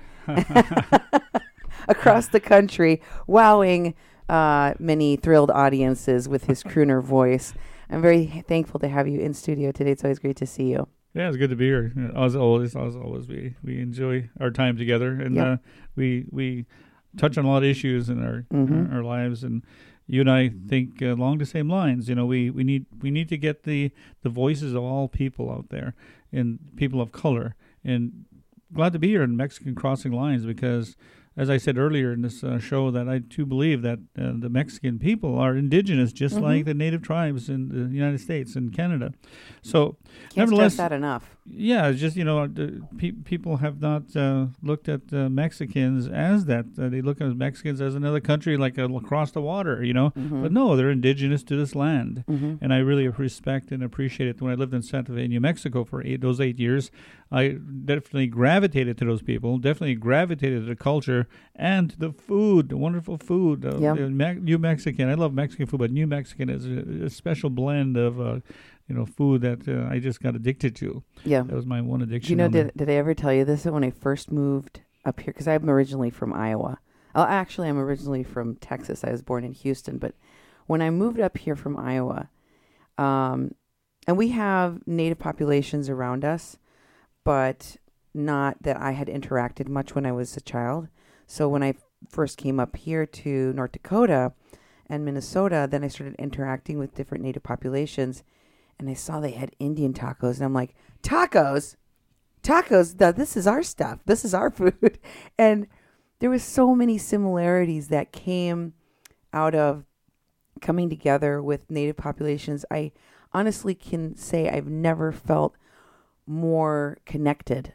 S2: across the country, wowing uh, many thrilled audiences with his crooner voice. I'm very thankful to have you in studio today. It's always great to see you.
S1: Yeah, it's good to be here. As always, as always, we, we enjoy our time together, and
S2: Yep.
S1: uh, we we touch on a lot of issues in our
S2: Mhm.
S1: our, our lives. And you and I think uh, along the same lines. You know, we, we need we need to get the, the voices of all people out there, and people of color. And glad to be here in Mexican Crossing Lines, because, as I said earlier in this uh, show, that I too believe that uh, the Mexican people are indigenous, just
S2: Mhm.
S1: like the native tribes in the United States and Canada. So,
S2: Can't
S1: nevertheless,
S2: stress that enough.
S1: yeah, it's just, you know, the pe- people have not uh, looked at uh, Mexicans as that. Uh, they look at Mexicans as another country, like uh, across the water, you know.
S2: Mhm.
S1: But no, they're indigenous to this land.
S2: Mhm.
S1: And I really respect and appreciate it. When I lived in Santa Fe, New Mexico for eight, those eight years, I definitely gravitated to those people, definitely gravitated to the culture and the food, the wonderful food. Uh,
S2: Yeah.
S1: uh, Me- New Mexican, I love Mexican food, but New Mexican is a, a special blend of, uh, you know, food that uh, I just got addicted to.
S2: Yeah.
S1: That was my one addiction.
S2: You know,
S1: on the-
S2: did, did I ever tell you this? That when I first moved up here, because I'm originally from Iowa. Oh, actually, I'm originally from Texas. I was born in Houston. But when I moved up here from Iowa, um, and we have native populations around us, but not that I had interacted much when I was a child. So when I first came up here to North Dakota and Minnesota, then I started interacting with different native populations. And I saw they had Indian tacos, and I'm like, tacos, tacos. th- This is our stuff. This is our food. And there was so many similarities that came out of coming together with native populations. I honestly can say I've never felt more connected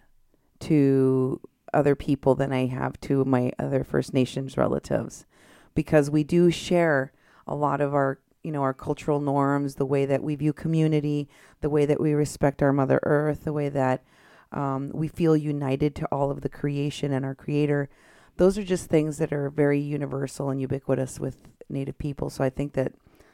S2: to other people than I have to my other First Nations relatives, because we do share a lot of our you know, our cultural norms, the way that we view community, the way that we respect our Mother Earth, the way that um, we feel united to all of the creation and our Creator. Those are just things that are very universal and ubiquitous with Native people. So I think that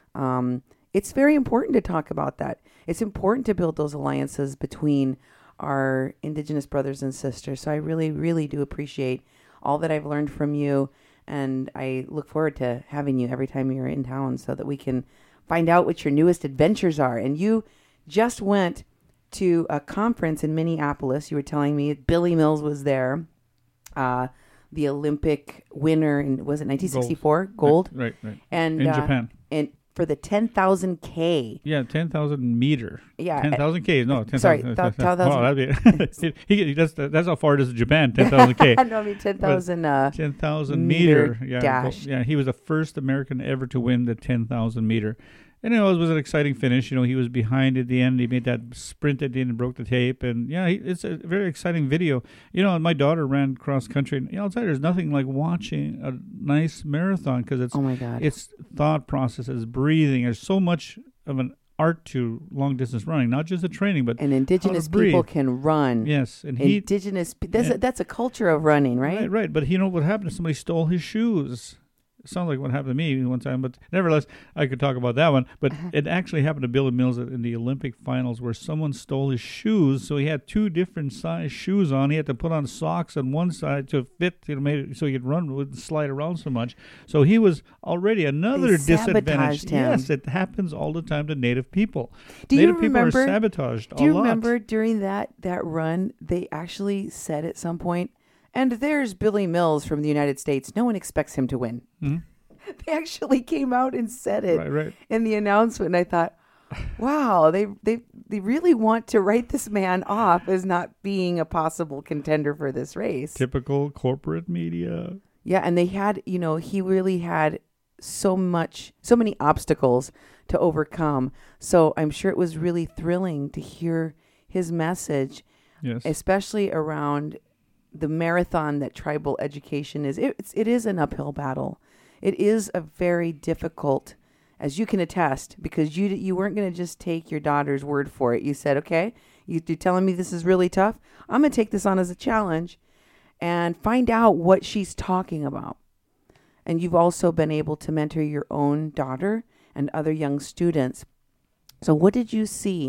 S2: um, it's very important to talk about that. It's important to build those alliances between our Indigenous brothers and sisters. So I really, really do appreciate all that I've learned from you. And I look forward to having you every time you're in town so that we can find out what your newest adventures are. And you just went to a conference in Minneapolis. You were telling me Billy Mills was there, uh, the Olympic winner in, was it nineteen sixty-four? Gold.
S1: Right, right. right.
S2: And
S1: In
S2: uh,
S1: Japan.
S2: And for the ten thousand K.
S1: Yeah, ten thousand meter.
S2: Yeah.
S1: ten thousand K. No, ten thousand.
S2: Sorry, th- ten thousand.
S1: Oh, that'd be, he, he, that's, that's how far it is to Japan, ten thousand K.
S2: no, I mean ten thousand. Uh,
S1: ten thousand
S2: meter
S1: meter. Yeah,
S2: dash.
S1: go- yeah, he was the first American ever to win the ten thousand meter. And it was, was an exciting finish. You know, he was behind at the end. He made that sprint at the end and broke the tape. And, yeah, he, it's a very exciting video. You know, and my daughter ran cross country. And, you know, I'll tell you, there's nothing like watching a nice marathon, because it's,
S2: oh, my God.
S1: it's thought processes, breathing. There's so much of an art to long distance running, not just the training, but
S2: and Indigenous
S1: breathe.
S2: people can run.
S1: yes. And he,
S2: Indigenous, pe- that's,
S1: Yeah.
S2: a, that's a culture of running, right?
S1: Right, right. But you know what happened? Somebody stole his shoes. It sounds like what happened to me one time, but nevertheless, I could talk about that one. But
S2: Uh-huh.
S1: it actually happened to Billy Mills in the Olympic finals, where someone stole his shoes. So he had two different size shoes on. He had to put on socks on one side to fit, you know, made it so he could run, wouldn't slide around so much. So he was already another
S2: They
S1: disadvantage.
S2: sabotaged him.
S1: Yes, it happens all the time to Native people.
S2: Do you
S1: Native people are
S2: remember-
S1: sabotaged
S2: Do you
S1: a lot.
S2: remember during that, that run, they actually said at some point, and there's Billy Mills from the United States. No one expects him to win.
S1: Mhm.
S2: They actually came out and said it
S1: Right, right.
S2: in the announcement. And I thought, wow, they, they, they really want to write this man off as not being a possible contender for this race.
S1: Typical corporate media.
S2: Yeah, and they had, you know, he really had so much, so many obstacles to overcome. So I'm sure it was really thrilling to hear his message,
S1: Yes.
S2: especially around the marathon that tribal education is. It, it's, it is an uphill battle. It is a very difficult, as you can attest, because you you weren't going to just take your daughter's word for it. You said, okay, you, you're telling me this is really tough. I'm going to take this on as a challenge and find out what she's talking about. And you've also been able to mentor your own daughter and other young students. So what did you see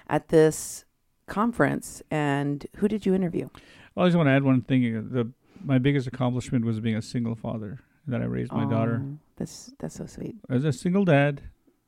S2: at this conference. And who did you interview?
S1: Well, I just want to add one thing. The my biggest accomplishment was being a single father, that I raised my
S2: Oh,
S1: daughter.
S2: That's that's so sweet.
S1: As a single dad,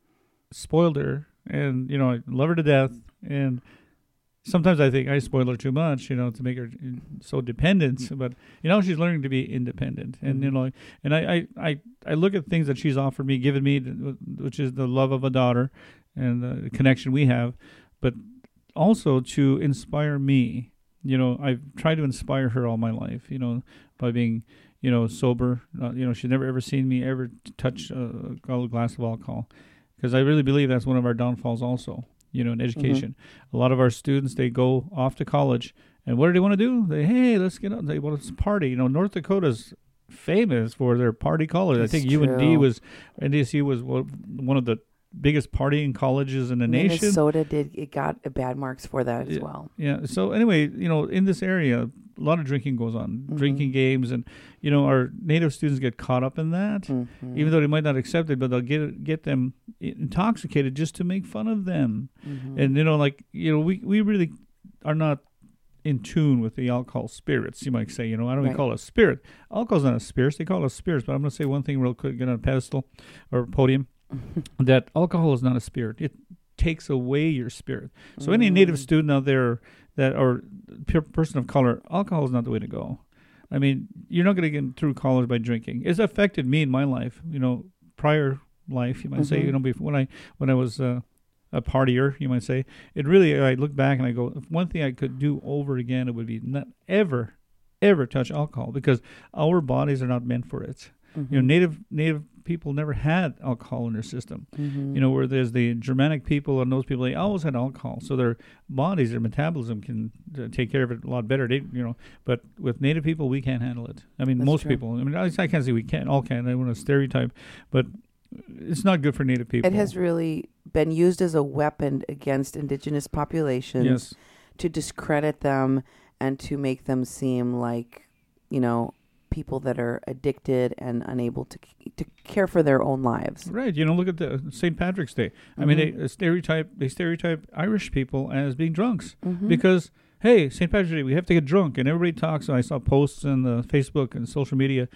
S1: spoiled her, and, you know, I love her to death. And sometimes I think I spoil her too much, you know, to make her so dependent. But, you know, she's learning to be independent. And, you know, and I, I, I, I look at things that she's offered me, given me, which is the love of a daughter and the connection we have, but also to inspire me. You know, I've tried to inspire her all my life, you know, by being, you know, sober. Uh, you know, she's never ever seen me ever touch a, a glass of alcohol, because I really believe that's one of our downfalls also, you know, in education. Mm-hmm. A lot of our students, they go off to college, and what do they want to do? They, hey, let's get out. They want to party. You know, North Dakota's famous for their party college.
S2: That's
S1: I think
S2: true.
S1: U N D was, N D S U was one of the biggest partying colleges in the nation.
S2: Minnesota did, it got bad marks for that as
S1: yeah,
S2: well.
S1: Yeah. So anyway, you know, in this area, a lot of drinking goes on, mm-hmm. drinking games, and, you know, our Native students get caught up in that, mm-hmm. even though they might not accept it, but they'll get get them intoxicated just to make fun of them. Mm-hmm. And, you know, like, you know, we, we really are not in tune with the alcohol spirits, you might say. You know, I don't right. even call it a spirit. Alcohol's not a spirit. They call it spirits, but I'm going to say one thing real quick, get on a pedestal or podium. That alcohol is not a spirit. It takes away your spirit. So mm. any Native student out there that or pure person of color, alcohol is not the way to go. I mean, you're not going to get through college by drinking. It's affected me in my life. You know, prior life, you might mm-hmm. say. You know, before when I when I was uh, a partier, you might say. It really. I look back and I go, if one thing I could do over again, it would be not ever, ever touch alcohol, because our bodies are not meant for it. Mm-hmm. You know, native native people never had alcohol in their system. Mm-hmm. You know, where there's the Germanic people and those people, they always had alcohol, so their bodies, their metabolism can uh, take care of it a lot better. They, you know, but with Native people, we can't handle it. I mean, That's most true. people. I mean, I, I can't say we can't. All can. I want to stereotype, but it's not good for Native people.
S2: It has really been used as a weapon against Indigenous populations
S1: yes.
S2: to discredit them and to make them seem like, you know, people that are addicted and unable to to care for their own lives.
S1: Right. You know, look at the Saint Patrick's Day. Mm-hmm. I mean, they stereotype they stereotype Irish people as being drunks mm-hmm. because, hey, Saint Patrick's Day, we have to get drunk, and everybody talks. I saw posts on the Facebook and social media.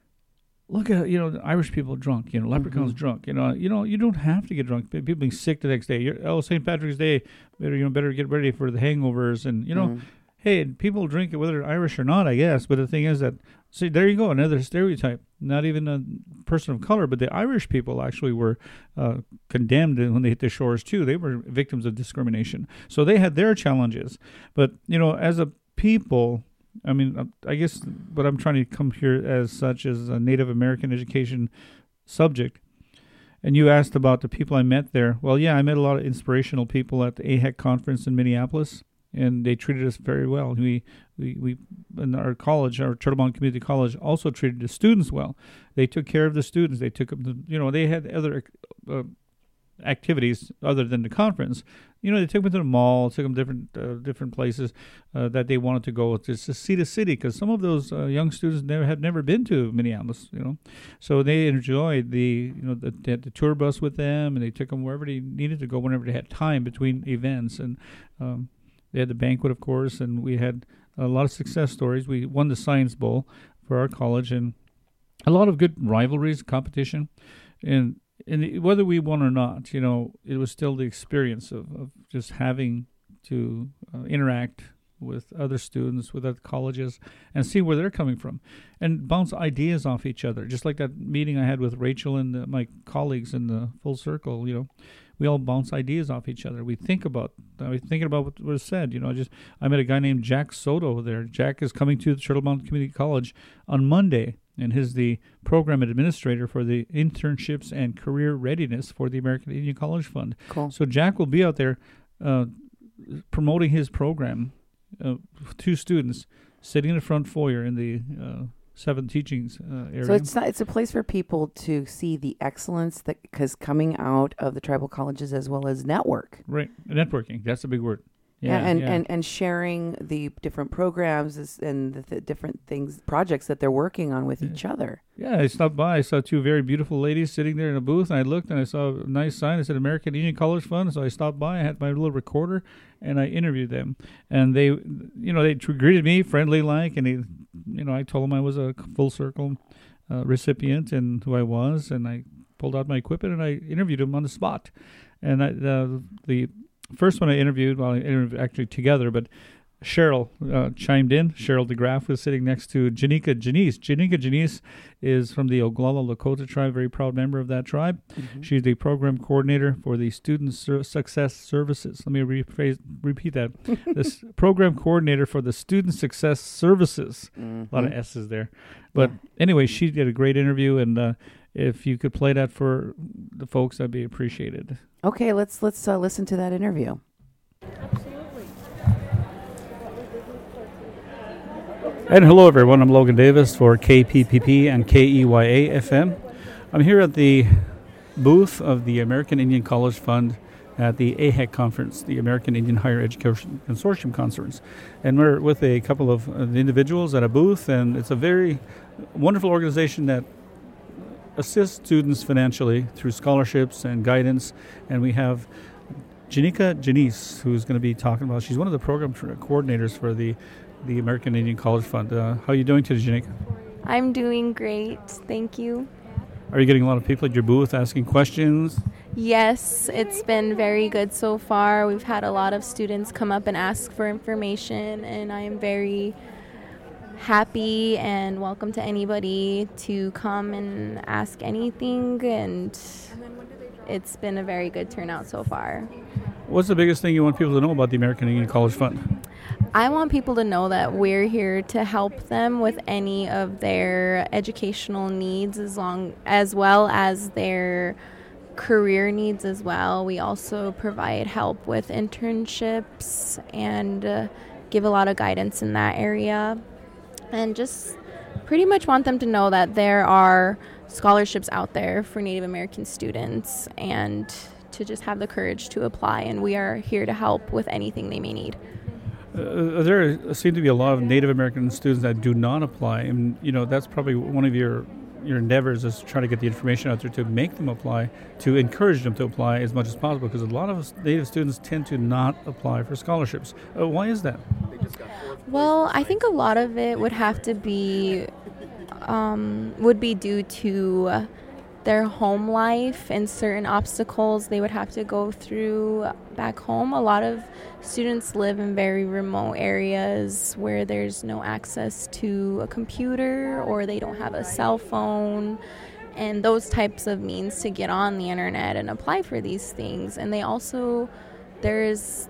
S1: Look at, you know, the Irish people drunk. You know, leprechauns mm-hmm. drunk. You know, you know, you don't have to get drunk. People being sick the next day. You're, oh, Saint Patrick's Day, better you know, better get ready for the hangovers, and you know. Mm-hmm. Hey, people drink it whether they're Irish or not, I guess. But the thing is that, see, there you go, another stereotype. Not even a person of color, but the Irish people actually were uh, condemned when they hit the shores, too. They were victims of discrimination. So they had their challenges. But, you know, as a people, I mean, I guess what I'm trying to come here as such as a Native American education subject. And you asked about the people I met there. Well, yeah, I met a lot of inspirational people at the A H E C conference in Minneapolis. And they treated us very well. We, we, we, in our college, our Turtle Mountain Community College, also treated the students well. They took care of the students. They took them to, you know, they had other uh, activities other than the conference. You know, they took them to the mall, took them different, uh, different places uh, that they wanted to go to, to see the city, because some of those uh, young students never had never been to Minneapolis. You know, so they enjoyed the, you know, the, they had the tour bus with them, and they took them wherever they needed to go whenever they had time between events. And um, they had the banquet, of course, and we had a lot of success stories. We won the Science Bowl for our college, and a lot of good rivalries, competition. And, and whether we won or not, you know, it was still the experience of, of just having to uh, interact with other students, with other colleges, and see where they're coming from, and bounce ideas off each other. Just like that meeting I had with Rachel and the, my colleagues in the Full Circle, you know. We all bounce ideas off each other. We think about, uh, we're thinking about what was said. You know, I just I met a guy named Jack Soto there. Jack is coming to the Turtle Mountain Community College on Monday, and he's the program administrator for the internships and career readiness for the American Indian College Fund.
S2: Cool.
S1: So Jack will be out there uh, promoting his program uh, to students, sitting in the front foyer in the uh, seven teachings uh, area.
S2: So it's not, it's a place for people to see the excellence that because coming out of the tribal colleges as well as network.
S1: Right, networking. That's a big word. Yeah,
S2: and,
S1: yeah.
S2: and and sharing the different programs is- and the, the different things, projects that they're working on with each other.
S1: Yeah, I stopped by. I saw two very beautiful ladies sitting there in a booth, and I looked and I saw a nice sign that said American Indian College Fund. So I stopped by. I had my little recorder, and I interviewed them. And they, you know, they tr- greeted me friendly like, and they, you know, I told them I was a full circle uh, recipient and who I was, and I pulled out my equipment and I interviewed them on the spot. And I, uh, the first one I interviewed, well, I interviewed actually together, but Cheryl uh, chimed in. Cheryl DeGraff was sitting next to Janika Janice. Janika Janice is from the Oglala Lakota tribe, very proud member of that tribe.
S2: Mm-hmm.
S1: She's the program coordinator for the Student Ser- Success Services. Let me rephrase, repeat that. This program coordinator for the Student Success Services.
S2: Mm-hmm.
S1: A lot of S's there. But anyway, she did a great interview, and uh, if you could play that for the folks, that'd be appreciated.
S2: Okay, let's let's uh, listen to that interview.
S1: And hello, everyone. I'm Logan Davis for K P P P and K E Y A F M. I'm here at the booth of the American Indian College Fund at the A H E C conference, the American Indian Higher Education Consortium conference. And we're with a couple of uh, individuals at a booth, and it's a very wonderful organization that assists students financially through scholarships and guidance. And we have Janika Janice, who's going to be talking about, she's one of the program tr- coordinators for the the American Indian College Fund. Uh, how are you doing today, Janika?
S5: I'm doing great, thank you.
S1: Are you getting a lot of people at your booth asking questions?
S5: Yes, it's been very good so far. We've had a lot of students come up and ask for information, and I am very happy and welcome to anybody to come and ask anything, and it's been a very good turnout so far.
S1: What's the biggest thing you want people to know about the American Indian College Fund?
S5: I want people to know that we're here to help them with any of their educational needs, as long as well as their career needs as well. We also provide help with internships and uh, give a lot of guidance in that area, and just pretty much want them to know that there are scholarships out there for Native American students, and to just have the courage to apply, and we are here to help with anything they may need.
S1: Uh, there seem to be a lot of Native American students that do not apply, and you know that's probably one of your your endeavors is to try to get the information out there to make them apply, to encourage them to apply as much as possible, because a lot of us Native students tend to not apply for scholarships. Uh, why is that?
S5: Well, I think a lot of it would have to be um, would be due to their home life and certain obstacles they would have to go through back home. A lot of students live in very remote areas where there's no access to a computer, or they don't have a cell phone, and those types of means to get on the internet and apply for these things. And they also, there's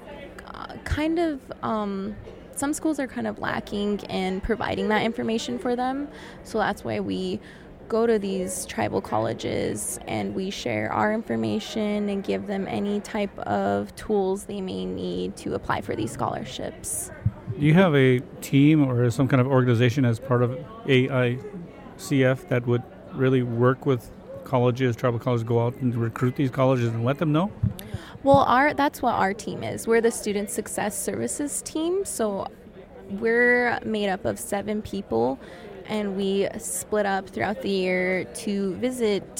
S5: kind of, um, some schools are kind of lacking in providing that information for them. So that's why we go to these tribal colleges and we share our information and give them any type of tools they may need to apply for these scholarships.
S1: Do you have a team or some kind of organization as part of A I C F that would really work with colleges, tribal colleges, go out and recruit these colleges and let them know?
S5: Well, our that's what our team is. We're the Student Success Services team, so we're made up of seven people, and we split up throughout the year to visit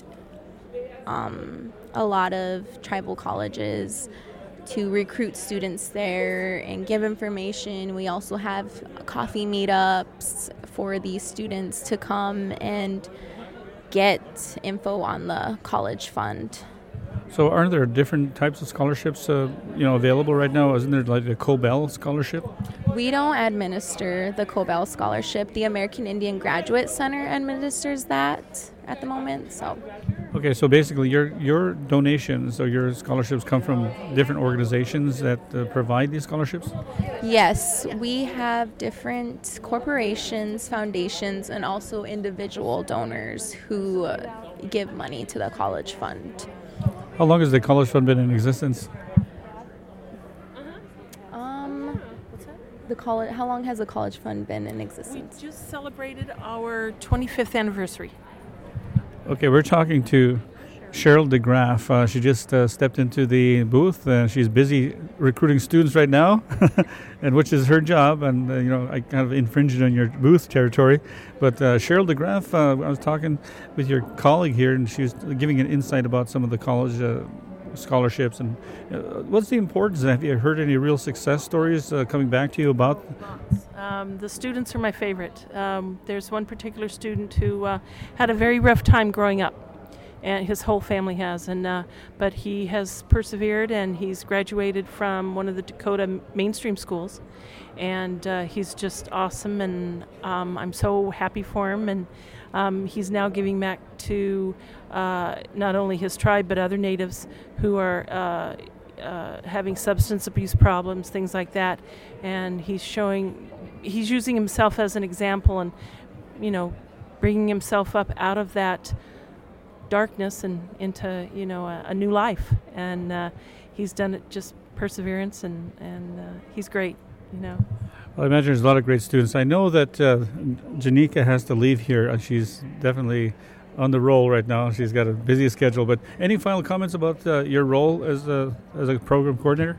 S5: um, a lot of tribal colleges to recruit students there and give information. We also have coffee meetups for these students to come and get info on the college fund.
S1: So aren't there different types of scholarships uh, you know, available right now? Isn't there like the Cobell scholarship?
S5: We don't administer the Cobell scholarship. The American Indian Graduate Center administers that at the moment. So,
S1: okay, so basically your your donations or your scholarships come from different organizations that uh, provide these scholarships?
S5: yes, we have different corporations, foundations, and also individual donors who uh, give money to the college fund.
S1: How long has the college fund been in existence?
S5: Um, the college. How long has the college fund been in
S6: We
S5: existence?
S6: just celebrated our twenty-fifth anniversary.
S1: Okay, we're talking to Cheryl DeGraff. Uh, she just uh, stepped into the booth. Uh, she's busy recruiting students right now, and which is her job. And uh, you know, I kind of infringed on your booth territory. But uh, Cheryl DeGraff, uh, I was talking with your colleague here, and she was giving an insight about some of the college uh, scholarships. And uh, what's the importance? Have you heard any real success stories uh, coming back to you about?
S6: Um, the students are my favorite. Um, there's one particular student who uh, had a very rough time growing up, and his whole family has. And uh, but he has persevered, and he's graduated from one of the Dakota mainstream schools, and uh, he's just awesome. And um, I'm so happy for him. And um, he's now giving back to uh, not only his tribe but other natives who are Uh, Uh, having substance abuse problems, things like that, and he's showing, he's using himself as an example, and you know, bringing himself up out of that darkness and into you know a, a new life, and uh, he's done it just perseverance, and and uh, he's great, you know.
S1: Well, I imagine there's a lot of great students. I know that uh, Janika has to leave here. Uh, she's definitely on the roll right now. She's got a busy schedule. But any final comments about uh, your role as a as a program coordinator?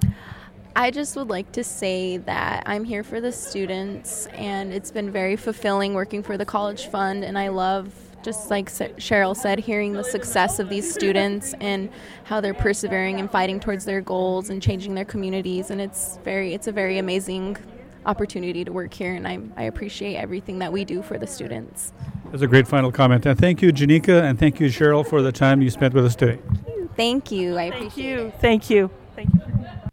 S5: I just would like to say that I'm here for the students, and it's been very fulfilling working for the College Fund, and I love, just like Cheryl said, hearing the success of these students and how they're persevering and fighting towards their goals and changing their communities, and it's very it's a very amazing opportunity to work here, and I, I appreciate everything that we do for the students.
S1: That's a great final comment. And thank you, Janika, and thank you, Cheryl, for the time you spent with us today.
S5: Thank you. I
S6: Thank
S5: appreciate
S6: you.
S5: it.
S6: Thank you. Thank you.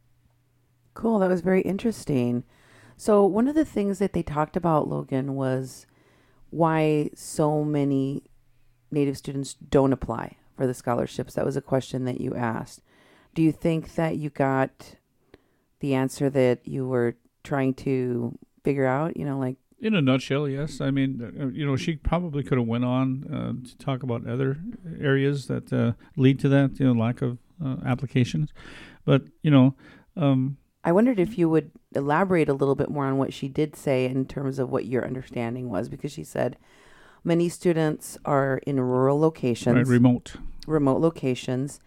S2: Cool. That was very interesting. So one of the things that they talked about, Logan, was why so many Native students don't apply for the scholarships. That was a question that you asked. Do you think that you got the answer that you were trying to figure out? You know, like,
S1: in a nutshell, yes. I mean, uh, you know, she probably could have went on uh, to talk about other areas that uh, lead to that, you know, lack of uh, applications. But, you know, um,
S2: I wondered if you would elaborate a little bit more on what she did say in terms of what your understanding was, because she said many students are in rural locations,
S1: right, remote,
S2: remote locations,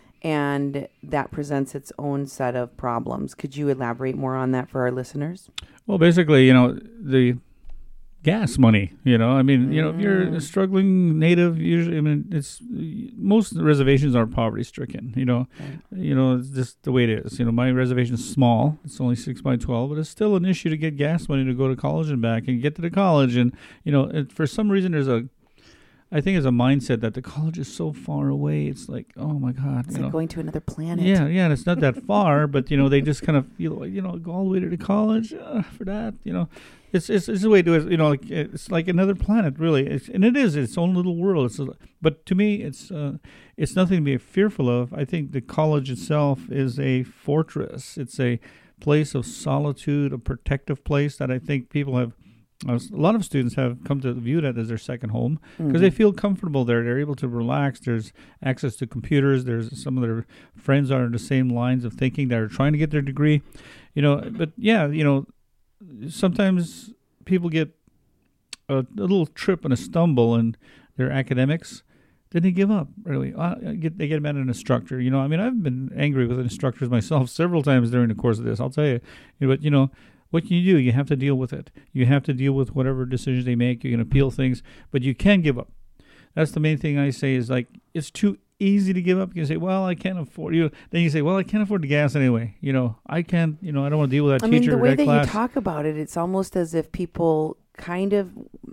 S2: and that presents its own set of problems. Could you elaborate more on that for our listeners?
S1: Well, basically, you know, the gas money, you know, I mean, you know, if you're a struggling Native, usually, I mean, it's, most reservations are poverty stricken, you know,
S2: Right.
S1: you know, it's just the way it is. You know, my reservation is small, it's only six by twelve, but it's still an issue to get gas money to go to college and back and get to the college. And, you know, it, for some reason, there's a, I think it's a mindset that the college is so far away. It's like, oh my God.
S2: It's
S1: you
S2: like
S1: know.
S2: going to another planet.
S1: Yeah, yeah, and it's not that far, but, you know, they just kind of feel, you know, go all the way to the college uh, for that, you know. It's, it's it's the way to do it, you know, like, it's like another planet, really. It's, and it is its own little world. It's a, but to me, it's uh, it's nothing to be fearful of. I think the college itself is a fortress. It's a place of solitude, a protective place that I think people have, a lot of students have come to view that as their second home because
S2: Mm-hmm.
S1: they feel comfortable there. They're able to relax. There's access to computers. There's some of their friends are in the same lines of thinking that are trying to get their degree, you know. But yeah, you know, sometimes people get a, a little trip and a stumble in their academics. Then they give up. Really, uh, get, they get mad at an instructor. You know, I mean, I've been angry with instructors myself several times during the course of this. I'll tell you, you know, but you know. What can you do? You have to deal with it. You have to deal with whatever decisions they make. You can appeal things, but you can give up. That's the main thing I say is like, it's too easy to give up. You can say, well, I can't afford you. Then you say, well, I can't afford the gas anyway. You know, I can't, you know, I don't want to deal with that
S2: I
S1: teacher
S2: mean, the
S1: or
S2: way
S1: that
S2: that
S1: class.
S2: you talk about it, it's almost as if people kind of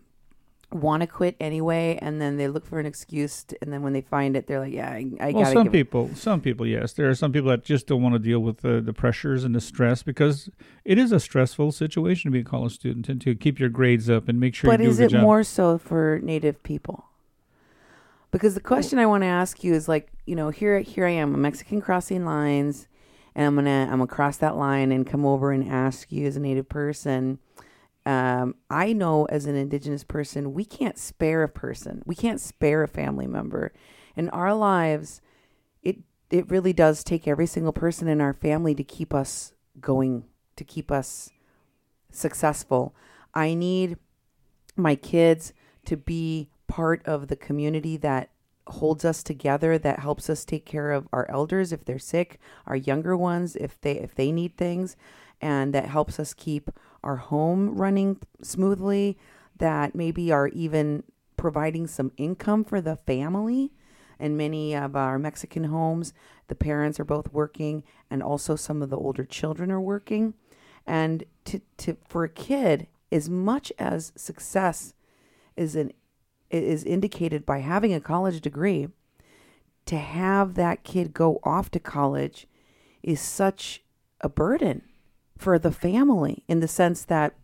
S2: want to quit anyway, and then they look for an excuse, to, and then when they find it, they're like, yeah, I, I
S1: well,
S2: gotta
S1: some
S2: give
S1: people, some people, yes. There are some people that just don't want to deal with the, the pressures and the stress because it is a stressful situation to be a college student and to keep your grades up and make sure
S2: But
S1: you do
S2: is
S1: a good
S2: it
S1: job.
S2: more so for Native people? Because the question I want to ask you is like, you know, here here I am, a Mexican crossing lines, and I'm gonna I'm gonna cross that line and come over and ask you as a Native person. Um, I know as an Indigenous person, we can't spare a person. We can't spare a family member. In our lives, it it really does take every single person in our family to keep us going, to keep us successful. I need my kids to be part of the community that holds us together, that helps us take care of our elders if they're sick, our younger ones if they if they need things, and that helps us keep our home running smoothly, that maybe are even providing some income for the family. In many of our Mexican homes, the parents are both working, and also some of the older children are working. And to, to for a kid, as much as success is an is indicated by having a college degree, to have that kid go off to college is such a burden for the family, in the sense that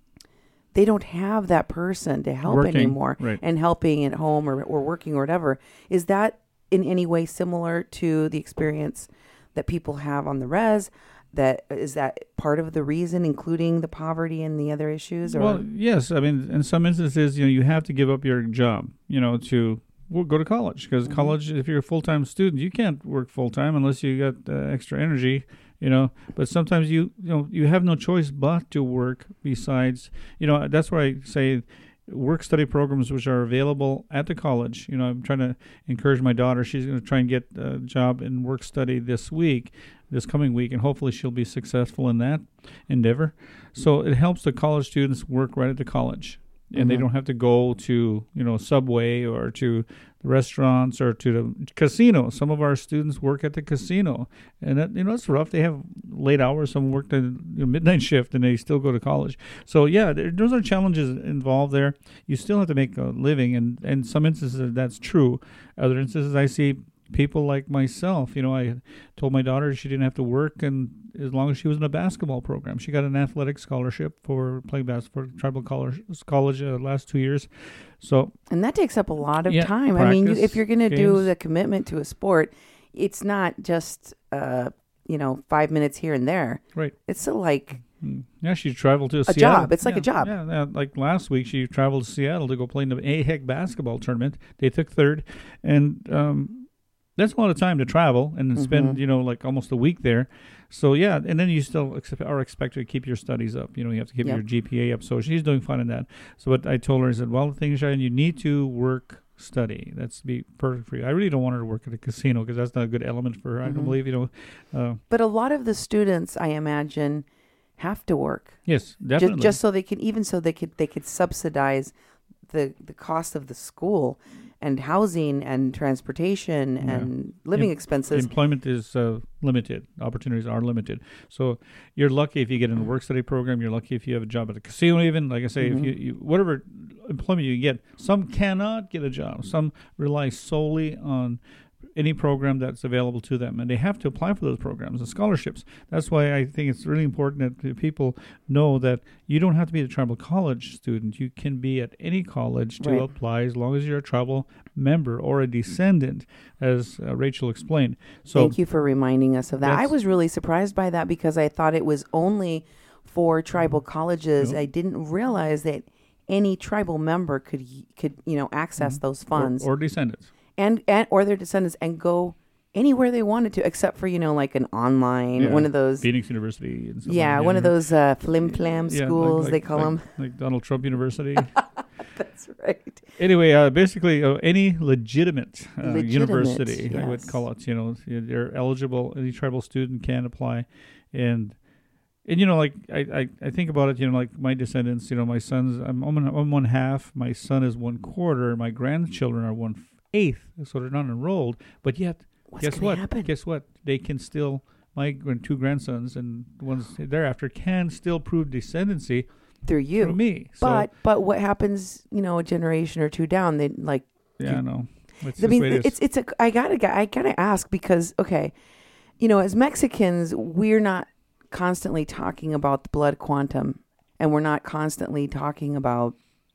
S2: they don't have that person to help
S1: Working,
S2: anymore,
S1: right.
S2: and helping at home or, or working or whatever. Is that in any way similar to the experience that people have on the res? That is that part of the reason, including the poverty and the other issues? Or?
S1: Well, yes. I mean, in some instances, you know, you have to give up your job, you know, to well, go to college, because mm-hmm. college, if you're a full-time student, you can't work full-time unless you got uh, extra energy, you know. But sometimes you, you know, you have no choice but to work. Besides, you know, that's why I say work-study programs which are available at the college. You know, I'm trying to encourage my daughter. She's going to try and get a job in work-study this week, this coming week, and hopefully she'll be successful in that endeavor. So it helps the college students work right at the college, and mm-hmm. they don't have to go to, you know, Subway or to the restaurants or to the casino. Some of our students work at the casino, and that, you know, it's rough. They have late hours. Some work the you know, midnight shift, and they still go to college. So yeah, there, those are challenges involved there. You still have to make a living, and in some instances that's true. Other instances, I see people like myself. You know, I told my daughter she didn't have to work, and as long as she was in a basketball program, she got an athletic scholarship for playing basketball for tribal college, college uh, last two years. So,
S2: and that takes up a lot of
S1: yeah,
S2: time.
S1: practice,
S2: I mean, you, if you're going to do
S1: games.
S2: the commitment to a sport, it's not just uh, you know five minutes here and there.
S1: Right.
S2: It's a, like.
S1: Yeah, she traveled to
S2: a
S1: Seattle.
S2: job. It's like
S1: yeah,
S2: a job.
S1: Yeah, yeah, like last week she traveled to Seattle to go play in the A H E C basketball tournament. They took third, and um, that's a lot of time to travel and mm-hmm. spend, you know, like almost a week there. So yeah, and then you still ex- are expected to keep your studies up. You know, you have to keep yep. your G P A up. So she's doing fine in that. So what I told her, I said, well, the thing is, Cheyenne, you need to work, study. That's to be perfect for you. I really don't want her to work at a casino because that's not a good element for her. Mm-hmm. I don't believe, you know. Uh,
S2: but a lot of the students, I imagine, have to work.
S1: Yes, definitely.
S2: Just, just so they can, even so they could, they could subsidize the the cost of the school and housing and transportation yeah. and living
S1: em-
S2: expenses.
S1: Employment is uh, limited. Opportunities are limited. So you're lucky if you get in a work study program. You're lucky if you have a job at a casino even. Like I say, mm-hmm. if you, you whatever employment you get, some cannot get a job. Some rely solely on any program that's available to them, and they have to apply for those programs and scholarships. That's why I think it's really important that people know that you don't have to be a tribal college student. You can be at any college to
S2: right. apply
S1: as long as you're a tribal member or a descendant, as uh, Rachel explained. So
S2: thank you for reminding us of that. I was really surprised by that because I thought it was only for tribal colleges.
S1: No.
S2: I didn't realize that any tribal member could could you know access mm-hmm. those funds
S1: or, or descendants.
S2: And, and or their descendants, and go anywhere they wanted to, except for, you know, like an online,
S1: yeah.
S2: one of those.
S1: Phoenix University. And
S2: yeah,
S1: like
S2: one of those uh, flim-flam
S1: yeah,
S2: schools,
S1: like, like,
S2: they call
S1: like,
S2: them.
S1: Like Donald Trump University.
S2: That's right.
S1: Anyway, uh, basically, uh, any legitimate, uh,
S2: legitimate
S1: university,
S2: yes.
S1: I would call it, you know, they're eligible. Any tribal student can apply. And, and you know, like, I, I, I think about it, you know, like my descendants, you know, my sons, I'm, I'm, I'm one half, my son is one quarter, my grandchildren are one eighth, so they're not enrolled. But yet,
S2: What's
S1: guess what?
S2: Happen?
S1: Guess what? They can still, my two grandsons and ones thereafter can still prove descendancy
S2: through you,
S1: through me.
S2: But
S1: so,
S2: but what happens? You know, a generation or two down, they like.
S1: Yeah, I know.
S2: I mean, it's it's a. I gotta I gotta ask because okay, you know, as Mexicans, we're not constantly talking about the blood quantum, and we're not constantly talking about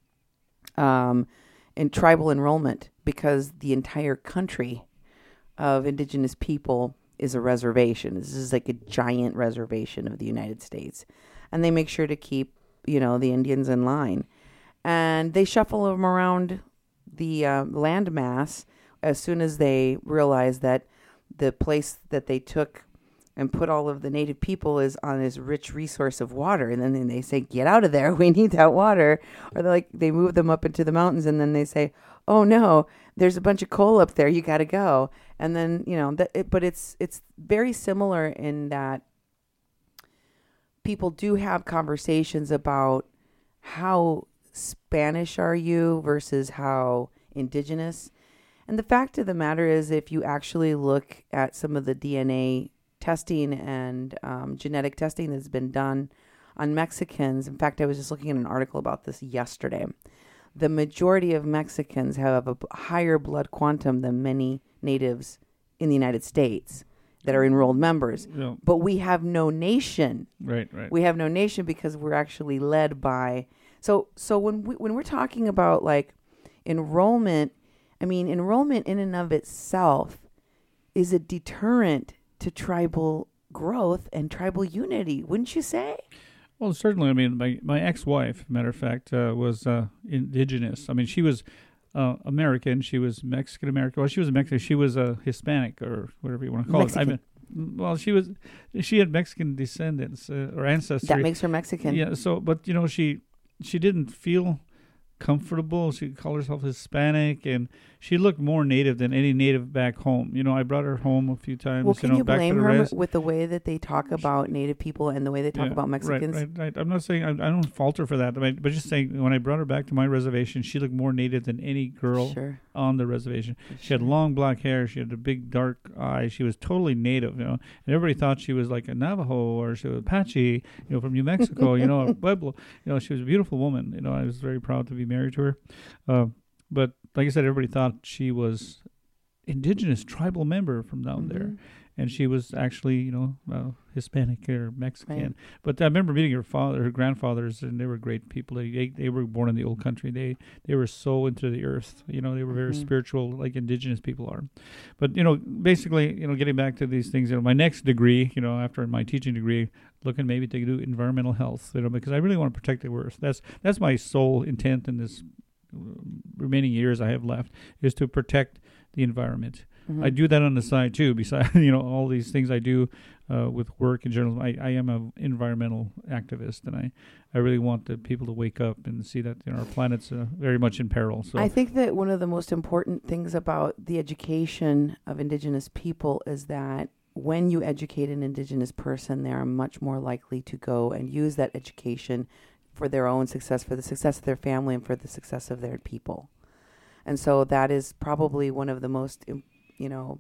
S2: um, in tribal enrollment, because the entire country of indigenous people is a reservation. This is like a giant reservation of the United States. And they make sure to keep, you know, the Indians in line. And they shuffle them around the uh, land mass as soon as they realize that the place that they took and put all of the native people is on this rich resource of water. And then they say, get out of there. We need that water. Or they're like, they move them up into the mountains and then they say, oh no, there's a bunch of coal up there. You got to go. And then, you know, that, it, but it's, it's very similar in that people do have conversations about how Spanish are you versus how indigenous. And the fact of the matter is, if you actually look at some of the D N A testing and um, genetic testing that's been done on Mexicans, in fact, I was just looking at an article about this yesterday. The majority of Mexicans have a higher blood quantum than many natives in the United States that are enrolled members.
S1: Yeah.
S2: But we have no nation.
S1: Right, right.
S2: We have no nation because we're actually led by. So, so when we when we're talking about like enrollment, I mean, enrollment in and of itself is a deterrent to tribal growth and tribal unity, wouldn't you say?
S1: Well, certainly. I mean, my, my ex-wife, matter of fact, uh, was uh, indigenous. I mean, she was uh, American. She was Mexican-American. Well, she was a Mexican. She was a Hispanic or whatever you want to call
S2: Mexican.
S1: it. I mean, well, she was, she had Mexican descendants uh, or ancestry.
S2: That makes her Mexican.
S1: Yeah. So, but you know, she she didn't feel comfortable. She called herself Hispanic, and she looked more native than any native back home. You know, I brought her home a few times.
S2: Well, can
S1: you, know,
S2: you
S1: back
S2: blame
S1: to the
S2: her
S1: res-
S2: with the way that they talk about native people and the way they talk
S1: Yeah,
S2: about Mexicans?
S1: Right, right, right. I'm not saying I, I don't fault her for that, but, I, but just saying when I brought her back to my reservation, she looked more native than any girl
S2: Sure.
S1: on the reservation.
S2: For
S1: She had
S2: sure.
S1: long black hair. She had a big dark eye. She was totally native, you know. And everybody thought she was like a Navajo or she was Apache, you know, from New Mexico, you know, or Pueblo. You know, she was a beautiful woman. You know, I was very proud to be married to her. Uh, but like I said, everybody thought she was indigenous tribal member from down
S2: Mm-hmm.
S1: there. And she was actually, you know, uh, Hispanic or Mexican.
S2: Right.
S1: But I remember meeting her father, her grandfathers, and they were great people. They they, they were born in the old country. They they were so into the earth. You know, they were very
S2: Mhm.
S1: spiritual, like indigenous people are. But you know, basically, you know, getting back to these things, you know, my next degree, you know, after my teaching degree, looking maybe to do environmental health, you know, because I really want to protect the earth. That's that's my sole intent in this remaining years I have left, is to protect the environment.
S2: Mhm.
S1: I do that on the side too. Besides, you know, all these things I do uh, with work and journalism, I, I am an environmental activist, and I, I really want the people to wake up and see that, you know, our planet's uh, very much in peril. So
S2: I think that one of the most important things about the education of Indigenous people is that when you educate an Indigenous person, they are much more likely to go and use that education for their own success, for the success of their family, and for the success of their people. And so that is probably one of the most, im- you know,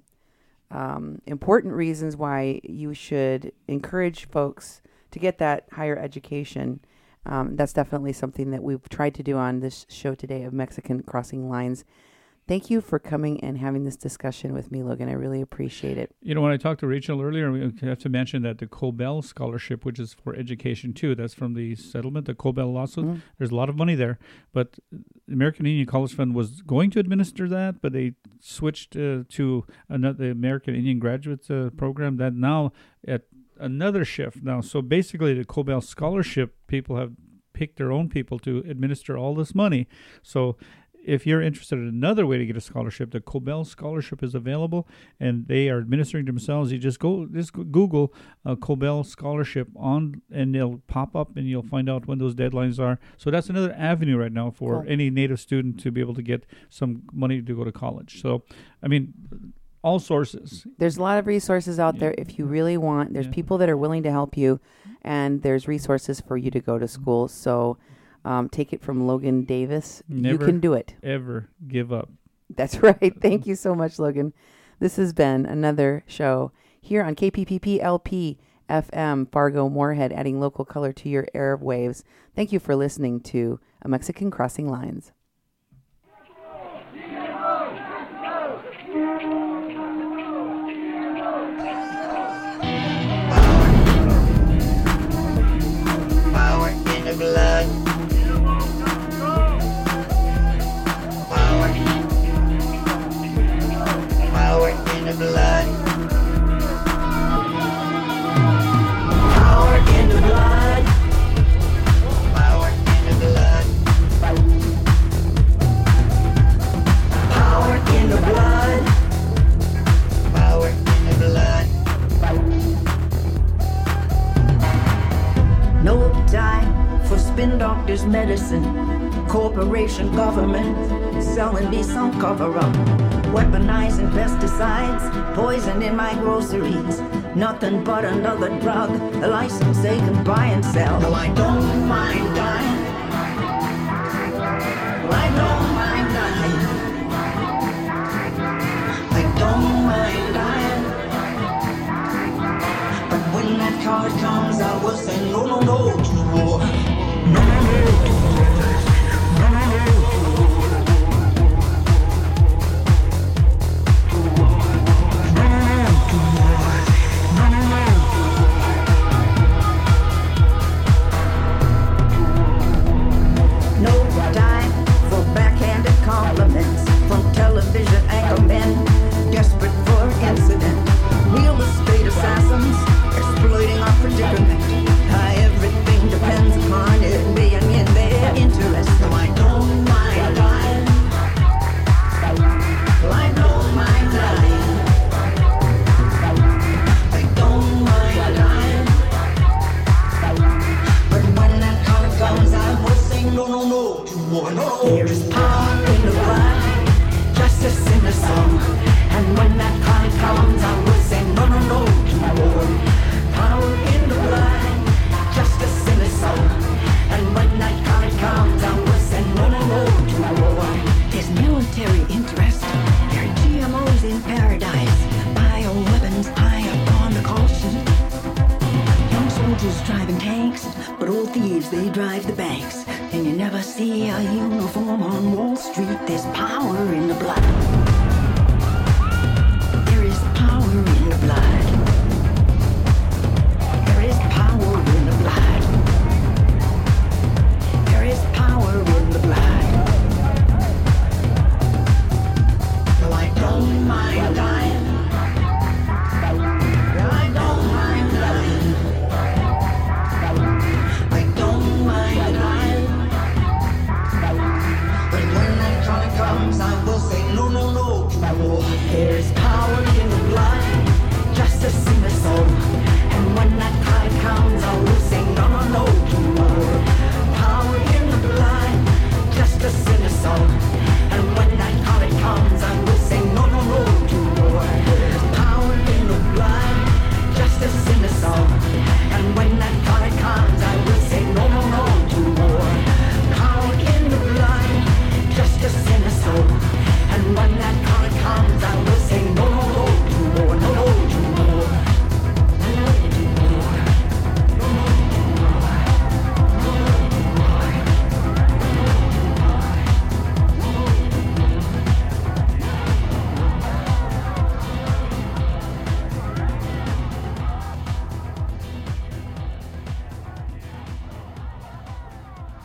S2: um, important reasons why you should encourage folks to get that higher education. Um, that's definitely something that we've tried to do on this show today of Mexican Crossing Lines. Thank you for coming and having this discussion with me, Logan. I really appreciate it.
S1: You know, when I talked to Rachel earlier, we have to mention that the Cobell Scholarship, which is for education too, that's from the settlement, the Cobell lawsuit.
S2: Mhm.
S1: There's a lot of money there. But the American Indian College Fund was going to administer that, but they switched uh, to another, the American Indian Graduate uh, Program that now at another shift now. So basically the Cobell Scholarship people have picked their own people to administer all this money. So if you're interested in another way to get a scholarship, the Cobell Scholarship is available, and they are administering themselves. You just go, just go Google uh, Cobell Scholarship on, and they'll pop up, and you'll find out when those deadlines are. So that's another avenue right now for
S2: Cool.
S1: any Native student to be able to get some money to go to college. So, I mean, all sources.
S2: There's a lot of resources out
S1: Yeah.
S2: there if you really want. There's
S1: Yeah.
S2: people that are willing to help you, and there's resources for you to go to school. So um, take it from Logan Davis. You
S1: Never
S2: can do it.
S1: Ever give up.
S2: That's right. Thank you so much, Logan. This has been another show here on K P P P L P F M, Fargo Moorhead, adding local color to your airwaves. Thank you for listening to A Mexican Crossing Lines.
S7: Power in the blood. Power. Power in the blood. Power in the blood. Power in the blood.
S8: spin doctors' medicine, corporation government, selling me some cover-up, weaponizing pesticides, poison in my groceries, nothing but another drug, a license they can buy and sell. No, I don't mind dying. I don't mind dying. I don't mind dying. But when that card comes, I will say no, no, no to war. No, no, no to war. No, no, no to war. No, no, no to war. No, no, no to war. No time for backhanded compliments from television anchormen, desperate for incident. Real estate assassins exploiting our predicament. How everything depends upon it being in their interest. So I don't mind dying. I don't mind dying. I don't mind dying. But when that color comes, I will say no, no, no to war. No. There is power in the blood, justice in the song. And when that time comes, I will say no, no, no to war. Power in the blood, justice in the soul. And when that time comes, I will say no, no, no to war. There's military interest. There are G M Os in paradise. Bioweapons high up on the call sheet. Young soldiers driving tanks, but old thieves, they drive the banks. And you never see a uniform on Wall Street. There's power in the blood.